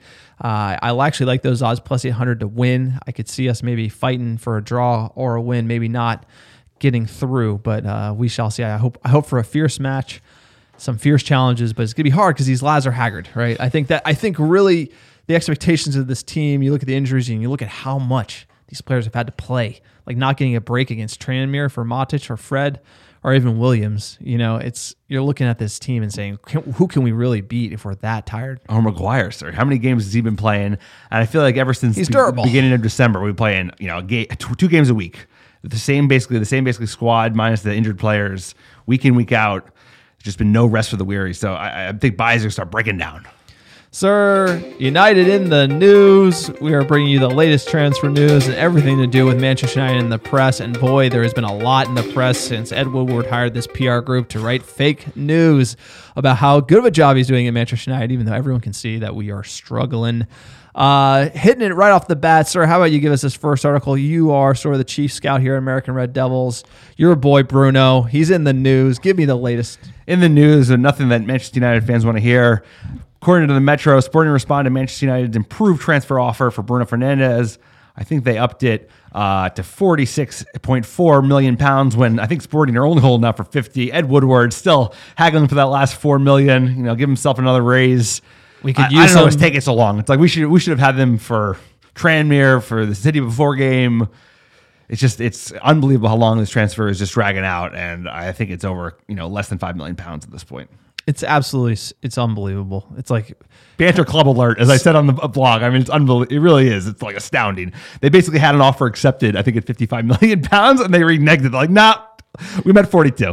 I actually like those odds, plus 800 to win. I could see us maybe fighting for a draw or a win, maybe not getting through, but we shall see. I hope for a fierce match, some fierce challenges, but it's gonna be hard because these lads are haggard, right? I think really the expectations of this team, you look at the injuries and you look at how much these players have had to play, like not getting a break against Tranmere for Matic or Fred or even Williams. You're looking at this team and saying, who can we really beat if we're that tired? Or Maguire, sir. How many games has he been playing? And I feel like ever since he's durable. The beginning of December, we're playing 2 games a week. The same squad minus the injured players, week in, week out. There's just been no rest for the weary. So I think buys are going to start breaking down. Sir, United in the news. We are bringing you the latest transfer news and everything to do with Manchester United in the press. And boy, there has been a lot in the press since Ed Woodward hired this PR group to write fake news about how good of a job he's doing at Manchester United, even though everyone can see that we are struggling. Hitting it right off the bat, sir, how about you give us this first article? You are sort of the chief scout here at American Red Devils. Your boy Bruno, he's in the news. Give me the latest. In the news, and nothing that Manchester United fans want to hear. According to the Metro, Sporting responded to Manchester United's improved transfer offer for Bruno Fernandes. I think they upped it to £46.4 million when I think Sporting are only holding out for 50. Ed Woodward still haggling for that last $4 million. Give himself another raise. We could use. I don't know what's taking so long. It's like we should have had them for Tranmere, for the City Before game. It's unbelievable how long this transfer is just dragging out, and I think it's over less than £5 million at this point. It's unbelievable. It's like banter club alert, as I said on the blog. I mean, it's unbelievable. It really is. It's like astounding. They basically had an offer accepted, I think, at £55 million, and they reneged it. They're like, nah, we meant 42.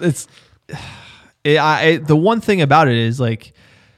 The one thing about it is like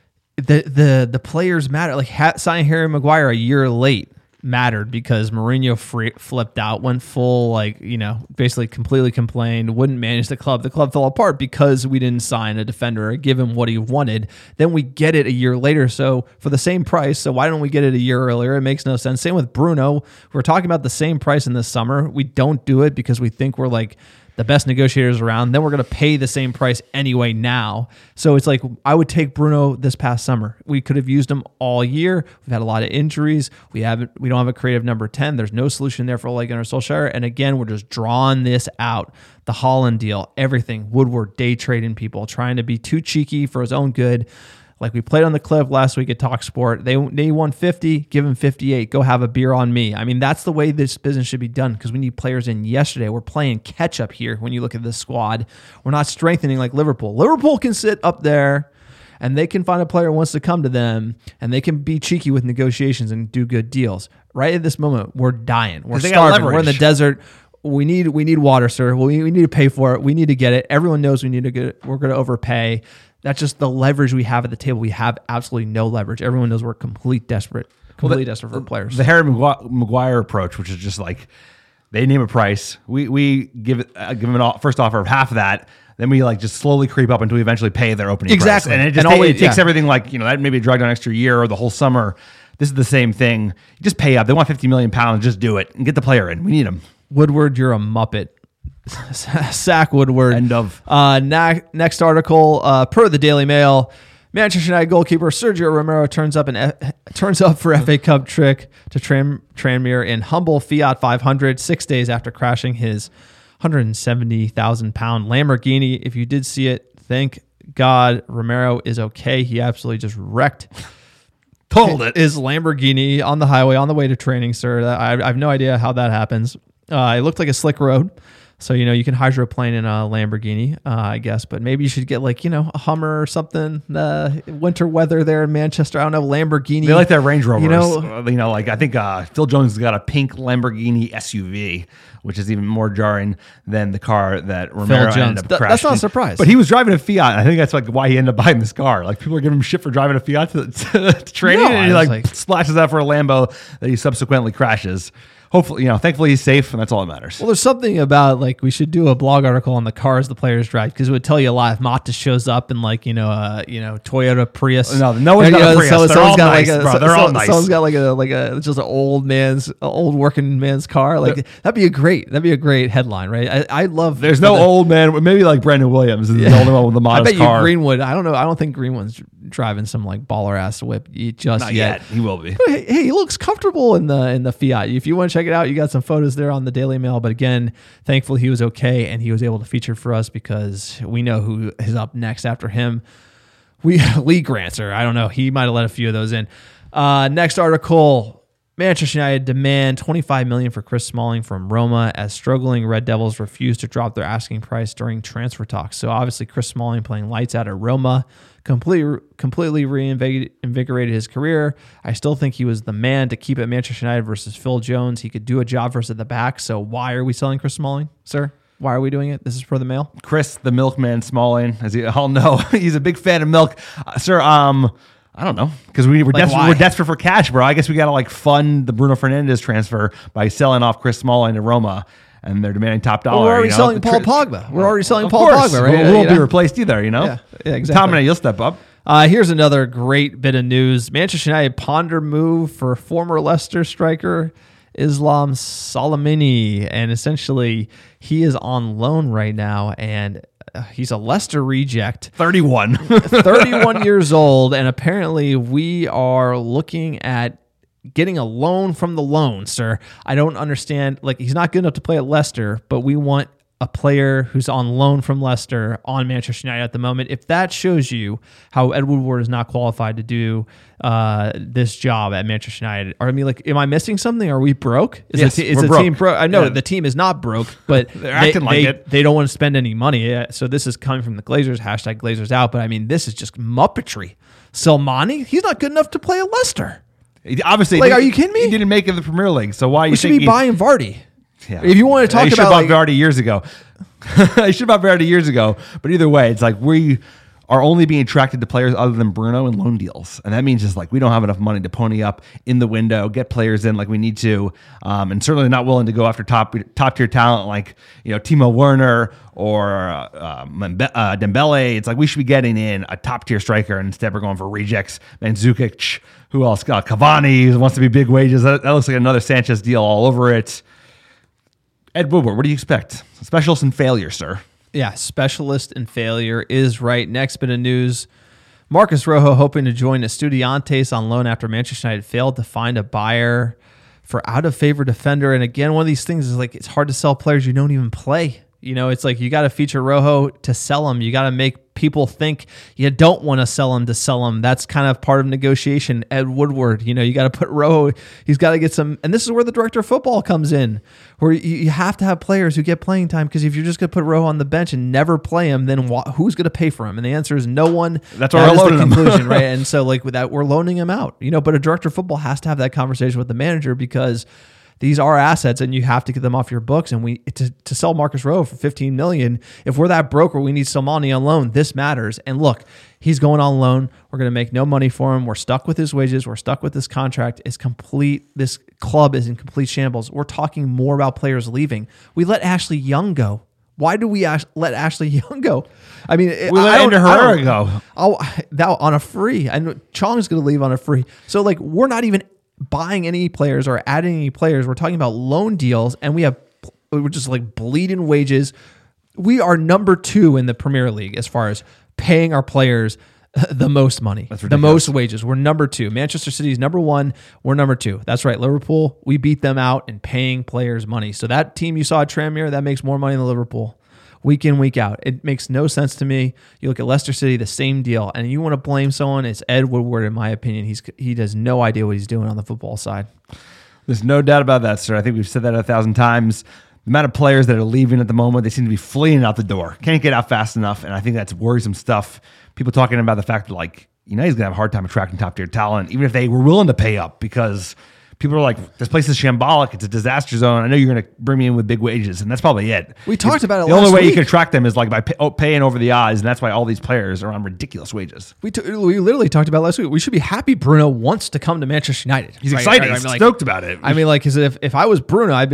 the players matter. Like signing Harry Maguire a year late mattered because Mourinho flipped out, went full, basically completely complained, wouldn't manage the club. The club fell apart because we didn't sign a defender or give him what he wanted. Then we get it a year later, so for the same price. So why don't we get it a year earlier? It makes no sense. Same with Bruno. We're talking about the same price in the summer. We don't do it because we think we're like the best negotiators around. Then we're going to pay the same price anyway now. So it's like, I would take Bruno this past summer. We could have used him all year. We've had a lot of injuries. We don't have a creative number 10. There's no solution there for Ole Gunnar Solskjaer. And again, we're just drawing this out. The Haaland deal, everything. Woodward day trading people, trying to be too cheeky for his own good. Like we played on the clip last week at TalkSport. They won 50, give him 58. Go have a beer on me. I mean, that's the way this business should be done because we need players in yesterday. We're playing catch up here when you look at this squad. We're not strengthening like Liverpool. Liverpool can sit up there and they can find a player who wants to come to them and they can be cheeky with negotiations and do good deals. Right at this moment, we're dying. We're starving. We're in the desert. We need water, sir. We need to pay for it. We need to get it. Everyone knows we need to get it. We're going to overpay. That's just the leverage we have at the table. We have absolutely no leverage. Everyone knows we're completely desperate for players. The Harry Maguire approach, which is just like they name a price, we give them a first offer of half of that, then we just slowly creep up until we eventually pay their opening price. And it takes everything that maybe drag down an extra year or the whole summer. This is the same thing. You just pay up. They want £50 million. Just do it and get the player in. We need him. Woodward, you're a muppet. Sack Woodward. End of. Next article, per the Daily Mail, Manchester United goalkeeper Sergio Romero turns up for FA Cup trick to Tranmere in humble Fiat 500 6 days after crashing his £170,000 Lamborghini. If you did see it, thank God Romero is okay. He absolutely just wrecked his Lamborghini on the highway on the way to training, sir. I have no idea how that happens. It looked like a slick road. So, you can hydroplane in a Lamborghini, I guess, but maybe you should get a Hummer or something. Winter weather there in Manchester. I don't know, Lamborghini. They like that Range Rovers. I think Phil Jones has got a pink Lamborghini SUV, which is even more jarring than the car that Romero ended up crashing. That's not a surprise. But he was driving a Fiat. I think that's why he ended up buying this car. People are giving him shit for driving a Fiat to training, and he splashes out for a Lambo that he subsequently crashes. Hopefully, thankfully he's safe, and that's all that matters. Well, there's something about we should do a blog article on the cars the players drive because it would tell you a lot. If Mata shows up in Toyota Prius, no one's got a Prius. They're all nice, bro. They're all nice. Someone's got just an old working man's car. That'd be a great headline, right? I love. There's no old man. Maybe Brandon Williams is the only one with the Mata's car. I bet you Greenwood. I don't know. I don't think Greenwood's driving some baller ass whip just Not yet. He will be. But hey, he looks comfortable in the Fiat. If you want to check it out, you got some photos there on the Daily Mail. But again, thankfully he was okay and he was able to feature for us because we know who is up next after him. Lee Grantzer. I don't know. He might have let a few of those in. Next article. Manchester United demand $25 million for Chris Smalling from Roma as struggling Red Devils refuse to drop their asking price during transfer talks. So obviously Chris Smalling playing lights out at Roma completely reinvigorated his career. I still think he was the man to keep at Manchester United versus Phil Jones. He could do a job for us at the back. So why are we selling Chris Smalling, sir? Why are we doing it? This is for the Mail. Chris, the milkman Smalling, as you all know, he's a big fan of milk. Sir, I don't know, because we're desperate for cash, bro. I guess we got to fund the Bruno Fernandes transfer by selling off Chris Smalling to Roma, and they're demanding top dollar. We're already selling Paul Pogba. We're already selling Paul Pogba, right? We won't be replaced either, Yeah, exactly. Tom, you'll step up. Here's another great bit of news. Manchester United ponder move for former Leicester striker Islam Salamini, and essentially he is on loan right now, and he's a Leicester reject. 31 years old, and apparently we are looking at getting a loan from the loan, sir. I don't understand. He's not good enough to play at Leicester, but we want a player who's on loan from Leicester on Manchester United at the moment. If that shows you how Ed Woodward is not qualified to do this job at Manchester United, or am I missing something? Are we broke? Is the team broke? I know the team is not broke, but they're acting like it. They don't want to spend any money. So this is coming from the Glazers, #Glazers out. But I mean, this is just muppetry. Selmani, he's not good enough to play at Leicester. Obviously, are you kidding me? He didn't make it in the Premier League, so why? We should be buying Vardy. Yeah. If you want to talk about Vardy years ago, I should have bought Vardy years ago. But either way, it's we are only being attracted to players other than Bruno in loan deals, and that means just we don't have enough money to pony up in the window, get players in like we need to, and certainly not willing to go after top tier talent like Timo Werner or Dembele. It's we should be getting in a top tier striker, and instead we're going for rejects. Mandzukic, who else? Cavani, who wants to be big wages. That looks like another Sanchez deal all over it. Ed Woodward, what do you expect? Specialist in failure, sir. Yeah, specialist in failure is right. Next bit of news. Marcus Rojo hoping to join Estudiantes on loan after Manchester United failed to find a buyer for out-of-favor defender. And again, one of these things is it's hard to sell players you don't even play. It's you got to feature Rojo to sell him. You got to make people think you don't want to sell him to sell him. That's kind of part of negotiation. Ed Woodward, you got to put Rojo. He's got to get some, and this is where the director of football comes in, where you have to have players who get playing time. Because if you're just going to put Rojo on the bench and never play him, then who's going to pay for him? And the answer is no one. That's why we're loaning him, conclusion, right? And so with that, we're loaning him out. But a director of football has to have that conversation with the manager because these are assets, and you have to get them off your books. And to sell Marcus Rojo for $15 million, if we're that broke or we need some money on loan, this matters. And look, he's going on loan. We're going to make no money for him. We're stuck with his wages. We're stuck with this contract. It's complete. This club is in complete shambles. We're talking more about players leaving. We let Ashley Young go. Why do we let Ashley Young go? I mean, we let Ander Herrera go. That on a free. And Chong's going to leave on a free. So we're not even buying any players or adding any players. We're talking about loan deals, and we're just bleeding wages. We are number 2 in the Premier League as far as paying our players the most money, the most wages. We're number 2. Manchester City is number 1. We're number 2. That's right. Liverpool, we beat them out in paying players money. So that team you saw at Tranmere, that makes more money than Liverpool. Week in, week out. It makes no sense to me. You look at Leicester City, the same deal. And you want to blame someone, it's Ed Woodward, in my opinion. He has no idea what he's doing on the football side. There's no doubt about that, sir. I think we've said that 1,000 times. The amount of players that are leaving at the moment, they seem to be fleeing out the door. Can't get out fast enough, and I think that's worrisome stuff. People talking about the fact that, he's going to have a hard time attracting top-tier talent, even if they were willing to pay up, because people are this place is shambolic. It's a disaster zone. I know you're going to bring me in with big wages, and that's probably it. We talked about it last week. The only way you can attract them is by paying over the odds, and that's why all these players are on ridiculous wages. We literally talked about it last week. We should be happy Bruno wants to come to Manchester United. He's excited. He's stoked about it. I mean, because if I was Bruno, I'd be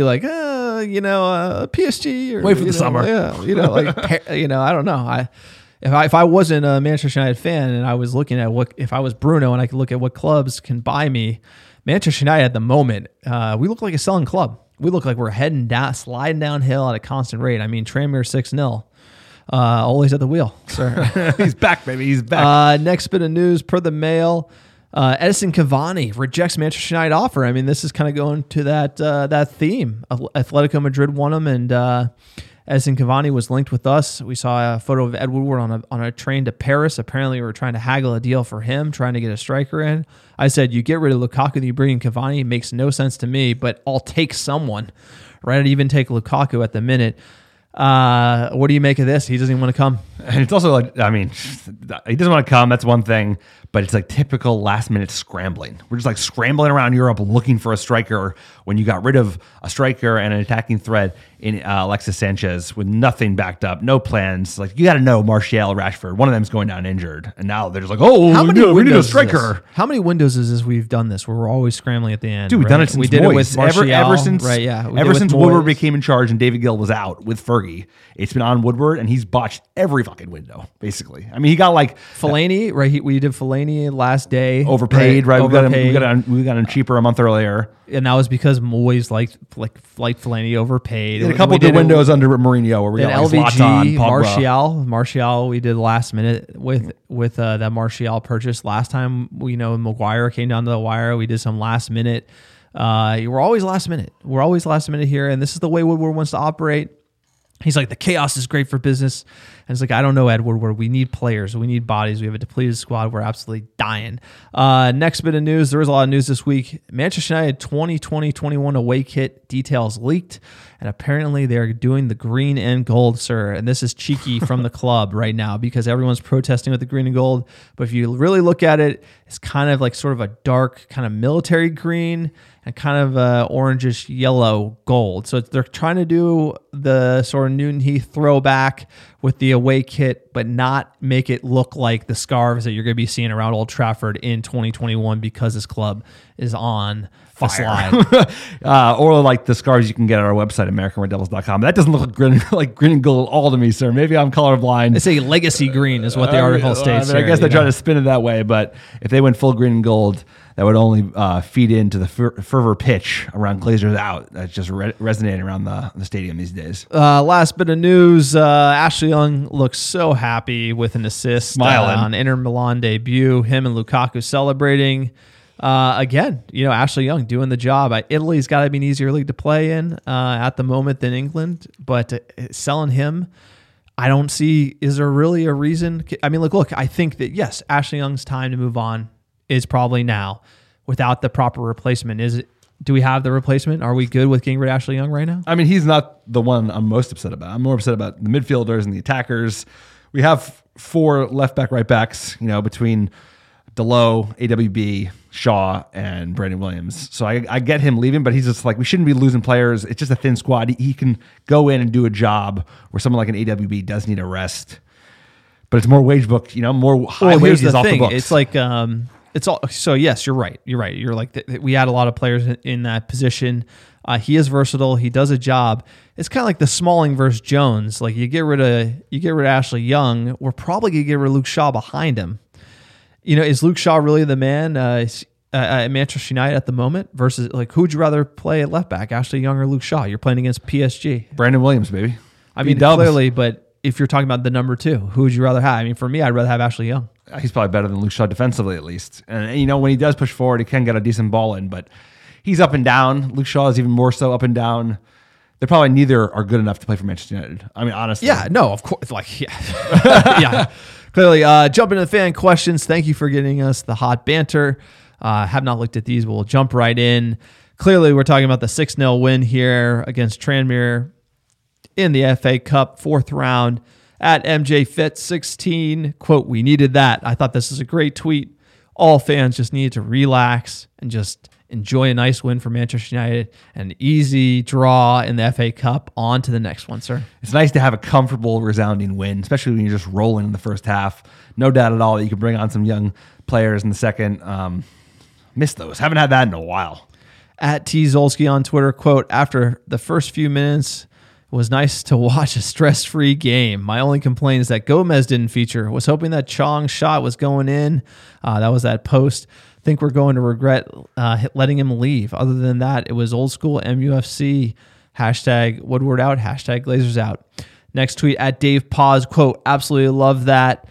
PSG. Or, wait for the summer. Yeah, I don't know. If I wasn't a Manchester United fan and I was looking at if I was Bruno and I could look at what clubs can buy me, Manchester United at the moment, we look like a selling club. We look like we're heading down, sliding downhill at a constant rate. I mean, Tranmere 6-0. Always at the wheel, sir. He's back, baby. He's back. Next bit of news per the Mail. Edison Cavani rejects Manchester United offer. I mean, this is kind of going to that theme. Atletico Madrid won him, and Edinson Cavani was linked with us. We saw a photo of Ed Woodward on a train to Paris. Apparently, we were trying to haggle a deal for him, trying to get a striker in. I said, you get rid of Lukaku, you bring in Cavani. It makes no sense to me, but I'll take someone. Right? I'd even take Lukaku at the minute. What do you make of this? He doesn't even want to come. And it's also like, I mean, he doesn't want to come. That's one thing. But it's like typical last minute scrambling. We're just like scrambling around Europe looking for a striker when you got rid of a striker and an attacking threat in Alexis Sanchez with nothing backed up, no plans. Like, you got to know Martial, Rashford, one of them's going down injured. And now they're just like, we need a striker. How many windows is this we've done this where we're always scrambling at the end? Dude, we've done it since we did Moyes. it with Martial. Ever since, right, yeah. Ever since Woodward became in charge and David Gill was out with Fergie, it's been on Woodward, and he's botched every fucking window, basically. I mean, he got like Fellaini, right? We did Fellaini last day. Overpaid, right? Overpaid. We got him cheaper a month earlier. And that was because Moyes liked Fellaini overpaid. Did a couple of the windows under Mourinho where we got like LVG, Zlatan, Martial. We did last minute with that Martial purchase last time. Maguire came down to the wire. We did some last minute. We're always last minute. We're always last minute here, and this is the way Woodward wants to operate. He's like, the chaos is great for business. And it's like, I don't know, Ed Woodward. We need players. We need bodies. We have a depleted squad. We're absolutely dying. Next bit of news. There was a lot of news this week. Manchester United 2020-21 away kit details leaked. And apparently they're doing the green and gold, sir. And this is cheeky from the club right now because everyone's protesting with the green and gold. But if you really look at it, it's kind of like sort of a dark kind of military green and kind of orangish yellow gold. So they're trying to do the sort of Newton Heath throwback with the away kit, but not make it look like the scarves that you're going to be seeing around Old Trafford in 2021 because this club is on the slide. Or like the scarves you can get on our website, AmericanRedDevils.com. That doesn't look like green and gold at all to me, sir. Maybe I'm colorblind. They say legacy green is what the article states. I guess they're trying to spin it that way, but if they went full green and gold, that would only feed into the fervor pitch around Glazers out. That's just resonating around the stadium these days. Last bit of news, Ashley Young looks so happy with an assist on Inter Milan debut. Him and Lukaku celebrating. Again, Ashley Young doing the job. Italy's got to be an easier league to play in at the moment than England, but selling him, I don't see, is there really a reason? I mean, look, I think that, yes, Ashley Young's time to move on is probably now without the proper replacement. Do we have the replacement? Are we good with getting rid of Ashley Young right now? I mean, he's not the one I'm most upset about. I'm more upset about the midfielders and the attackers. We have 4 left back, right backs, between Delo, AWB, Shaw, and Brandon Williams. So I get him leaving, but he's just like, we shouldn't be losing players. It's just a thin squad. He can go in and do a job where someone like an AWB does need a rest. But it's more wage book, more high wages off the books. It's like, it's all. So yes, you're right. You're like, we had a lot of players in that position. He is versatile. He does a job. It's kind of like the Smalling versus Jones. Like you get rid of Ashley Young, we're probably gonna get rid of Luke Shaw behind him. Is Luke Shaw really the man at Manchester United at the moment? Versus, like, who would you rather play at left back, Ashley Young or Luke Shaw? You're playing against PSG. Brandon Williams, baby. I mean, clearly, but if you're talking about the number 2, who would you rather have? I mean, for me, I'd rather have Ashley Young. He's probably better than Luke Shaw defensively, at least. And, when he does push forward, he can get a decent ball in, but he's up and down. Luke Shaw is even more so up and down. They're probably neither are good enough to play for Manchester United. I mean, honestly. Yeah, no, of course. Like, yeah. Yeah. Clearly, jump into the fan questions. Thank you for getting us the hot banter. Have not looked at these. We'll jump right in. Clearly, we're talking about the 6-0 win here against Tranmere in the FA Cup, 4th round at MJ Fit 16. Quote, we needed that. I thought this is a great tweet. All fans just needed to relax and just enjoy a nice win for Manchester United. An easy draw in the FA Cup. On to the next one, sir. It's nice to have a comfortable, resounding win, especially when you're just rolling in the first half. No doubt at all that you can bring on some young players in the second. Missed those. Haven't had that in a while. At T. Zolski on Twitter, quote, after the first few minutes, it was nice to watch a stress-free game. My only complaint is that Gomez didn't feature. Was hoping that Chong's shot was going in. That was that post. Think we're going to regret letting him leave. Other than that, it was old school MUFC. Hashtag Woodward out. Hashtag Glazers out. Next tweet at Dave Paz, quote, absolutely love that.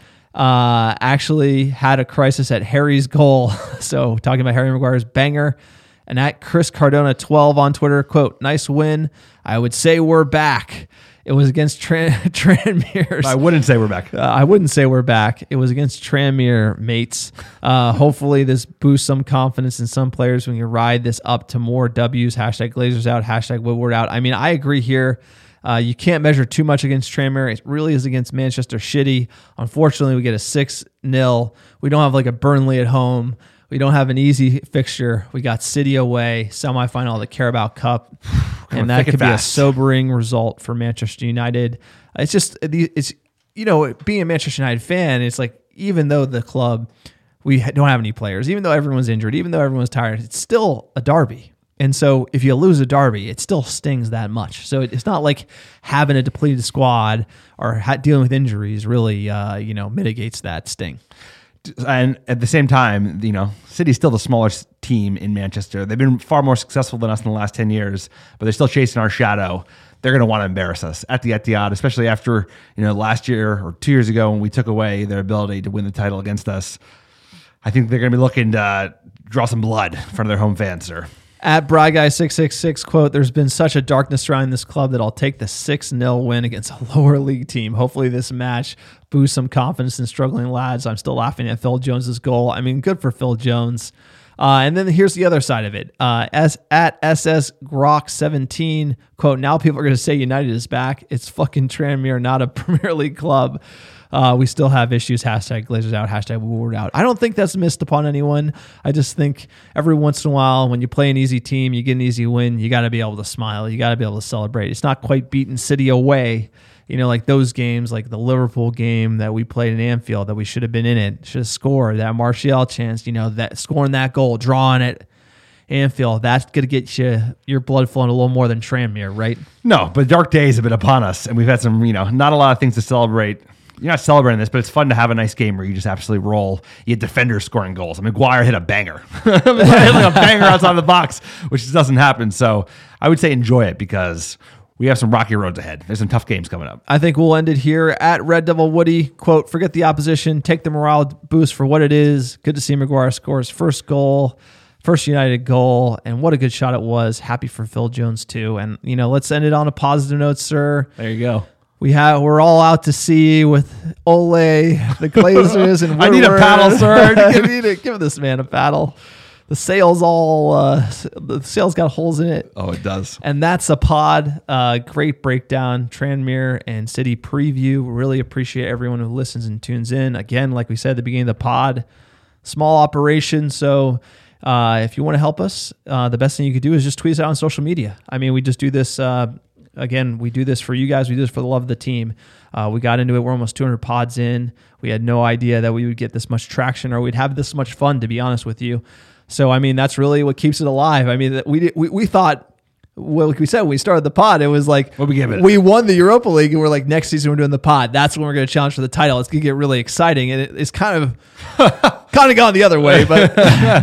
Actually had a crisis at Harry's goal. So talking about Harry Maguire's banger. And at Chris Cardona 12 on Twitter, quote, nice win. I would say we're back. It was against Tranmere. I wouldn't say we're back. I wouldn't say we're back. It was against Tranmere, mates. Hopefully this boosts some confidence in some players when you ride this up to more W's. Hashtag Glazers out. Hashtag Woodward out. I mean, I agree here. You can't measure too much against Tranmere. It really is against Manchester shitty. Unfortunately, we get a 6-0. We don't have like a Burnley at home. We don't have an easy fixture. We got City away, semifinal of the Carabao Cup, and that could be a sobering result for Manchester United. It's just, being a Manchester United fan, it's like, even though the club, we don't have any players, even though everyone's injured, even though everyone's tired, it's still a derby. And so if you lose a derby, it still stings that much. So it's not like having a depleted squad or dealing with injuries really, mitigates that sting. And at the same time, City's still the smallest team in Manchester. They've been far more successful than us in the last 10 years, but they're still chasing our shadow. They're going to want to embarrass us at the Etihad, especially after, last year or 2 years ago when we took away their ability to win the title against us. I think they're going to be looking to draw some blood in front of their home fans, sir. At BryGuy666, quote, "There's been such a darkness surrounding this club that I'll take the 6-0 win against a lower league team. Hopefully this match boosts some confidence in struggling lads." I'm still laughing at Phil Jones's goal. I mean, good for Phil Jones. And then here's the other side of it. At SS Grok 17, quote, "Now people are going to say United is back. It's fucking Tranmere, not a Premier League club. We still have issues. Hashtag Glazers out. Hashtag Woodward out." I don't think that's missed upon anyone. I just think every once in a while, when you play an easy team, you get an easy win, you got to be able to smile. You got to be able to celebrate. It's not quite beating City away. Like those games, like the Liverpool game that we played in Anfield, that we should have been in it, should have scored that Martial chance, that scoring that goal, drawing it. Anfield, that's going to get your blood flowing a little more than Tranmere, right? No, but dark days have been upon us, and we've had some, not a lot of things to celebrate. You're not celebrating this, but it's fun to have a nice game where you just absolutely roll. You get defenders scoring goals. Maguire hit a banger. Hit a banger outside the box, which just doesn't happen. So I would say enjoy it because we have some rocky roads ahead. There's some tough games coming up. I think we'll end it here. At Red Devil Woody, quote, "Forget the opposition. Take the morale boost for what it is. Good to see Maguire score his first United goal, and what a good shot it was. Happy for Phil Jones too." And let's end it on a positive note, sir. There you go. We're all out to sea with Ole, the Glazers, and I need a paddle, sir. Give this man a paddle. The sails got holes in it. Oh, it does. And that's a pod. Great breakdown, Tranmere and City preview. Really appreciate everyone who listens and tunes in. Again, like we said at the beginning of the pod, small operation. So if you want to help us, the best thing you could do is just tweet us out on social media. We just do this. Again, we do this for you guys. We do this for the love of the team. We got into it. We're almost 200 pods in. We had no idea that we would get this much traction or we'd have this much fun, to be honest with you. So, that's really what keeps it alive. We thought, well, like we said, when we started the pod, it was like, what we give it? We won the Europa League and we're like, next season we're doing the pod. That's when we're going to challenge for the title. It's going to get really exciting. And it's kind of gone the other way, but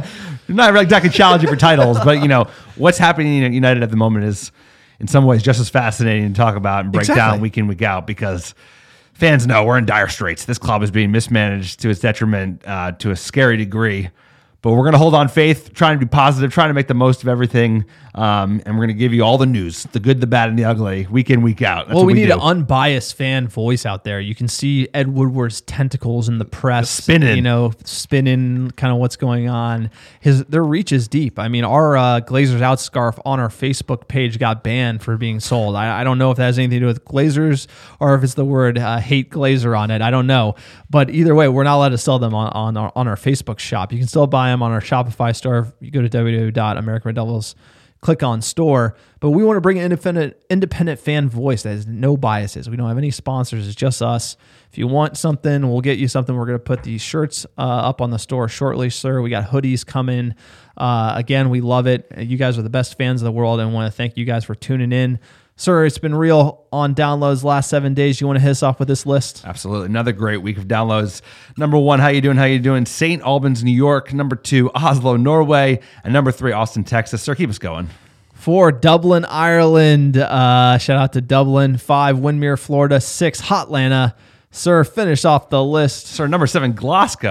not exactly challenging for titles, but what's happening at United at the moment is in some ways just as fascinating to talk about and break down week in, week out, because fans know we're in dire straits. This club is being mismanaged to its detriment to a scary degree. But we're going to hold on faith, trying to be positive, trying to make the most of everything. And we're going to give you all the news, the good, the bad, and the ugly, week in, week out. That's we need an unbiased fan voice out there. You can see Ed Woodward's tentacles in the press. Spinning. Spinning kind of what's going on. Their reach is deep. Our Glazers Out scarf on our Facebook page got banned for being sold. I don't know if that has anything to do with Glazers or if it's the word hate Glazer on it. I don't know. But either way, we're not allowed to sell them on our Facebook shop. You can still buy them on our Shopify store. You go to www.AmericanRedDevils, click on store. But we want to bring an independent fan voice that has no biases. We don't have any sponsors. It's just us. If you want something, we'll get you something. We're going to put these shirts up on the store shortly, sir. We got hoodies coming. Again, we love it. You guys are the best fans of the world, and I want to thank you guys for tuning in. Sir, it's been real on downloads last 7 days. You want to hit us off with this list? Absolutely. Another great week of downloads. Number 1, how you doing? St. Albans, New York. Number 2, Oslo, Norway. And number 3, Austin, Texas. Sir, keep us going. 4, Dublin, Ireland. Shout out to Dublin. 5, Windermere, Florida. 6, Hotlanta. Sir, finish off the list. Sir, number 7, Glasgow,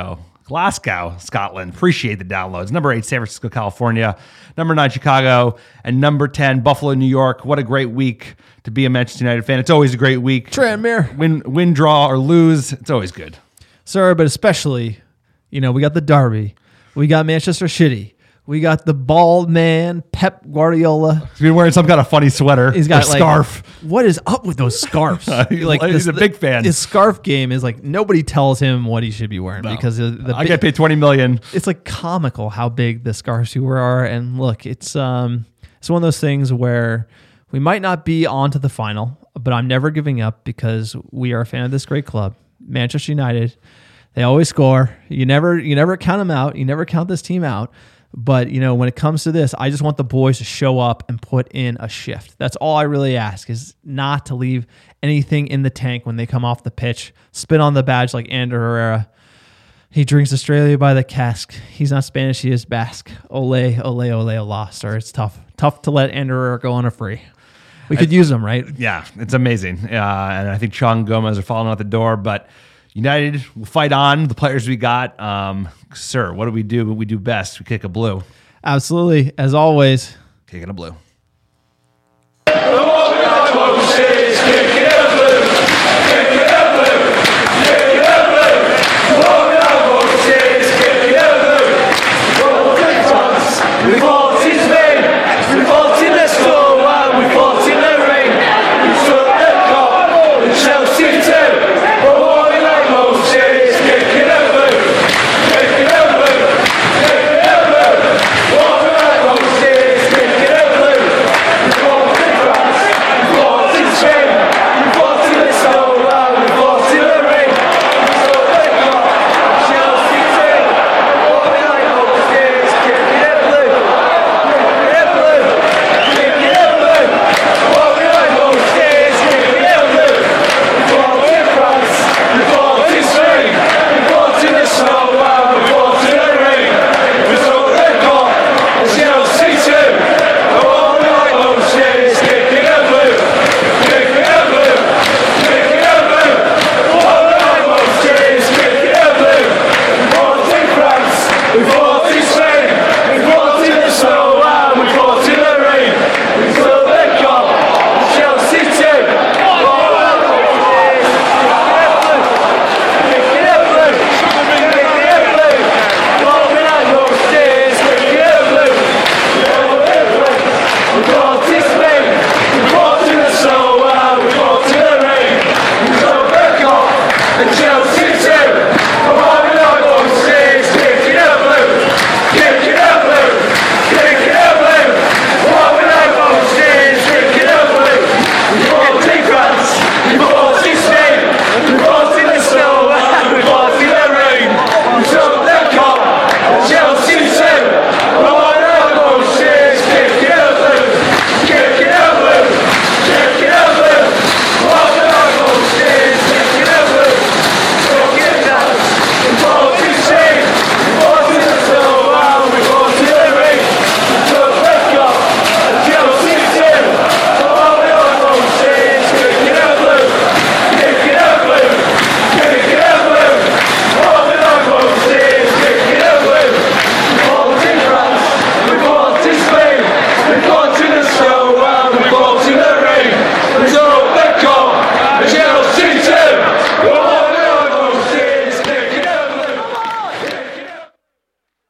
Glasgow, Scotland. Appreciate the downloads. Number 8, San Francisco, California. Number 9, Chicago. And number 10, Buffalo, New York. What a great week to be a Manchester United fan. It's always a great week. Tranmere. Win, draw, or lose. It's always good. Sir, but especially, we got the Derby. We got Manchester City. We got the bald man, Pep Guardiola. He's been wearing some kind of funny sweater. He's got or scarf. What is up with those scarves? He's a big fan. His scarf game is like none tells him what he should be wearing because I get paid $20 million. It's like comical how big the scarves you wear are. And look, it's one of those things where we might not be on to the final, but I'm never giving up because we are a fan of this great club, Manchester United. They always score. You never count them out. You never count this team out. But, when it comes to this, I just want the boys to show up and put in a shift. That's all I really ask, is not to leave anything in the tank when they come off the pitch. Spit on the badge like Ander Herrera. He drinks Australia by the cask. He's not Spanish, he is Basque. Ole, ole, ole, ola. Sir, it's tough. Tough to let Ander Herrera go on a free. We could use him, right? Yeah, it's amazing. And I think Chong Gomez are falling out the door, but United will fight on. The players we got. Sir, what do? What we do best? We kick a blue. Absolutely. As always. Kicking a blue.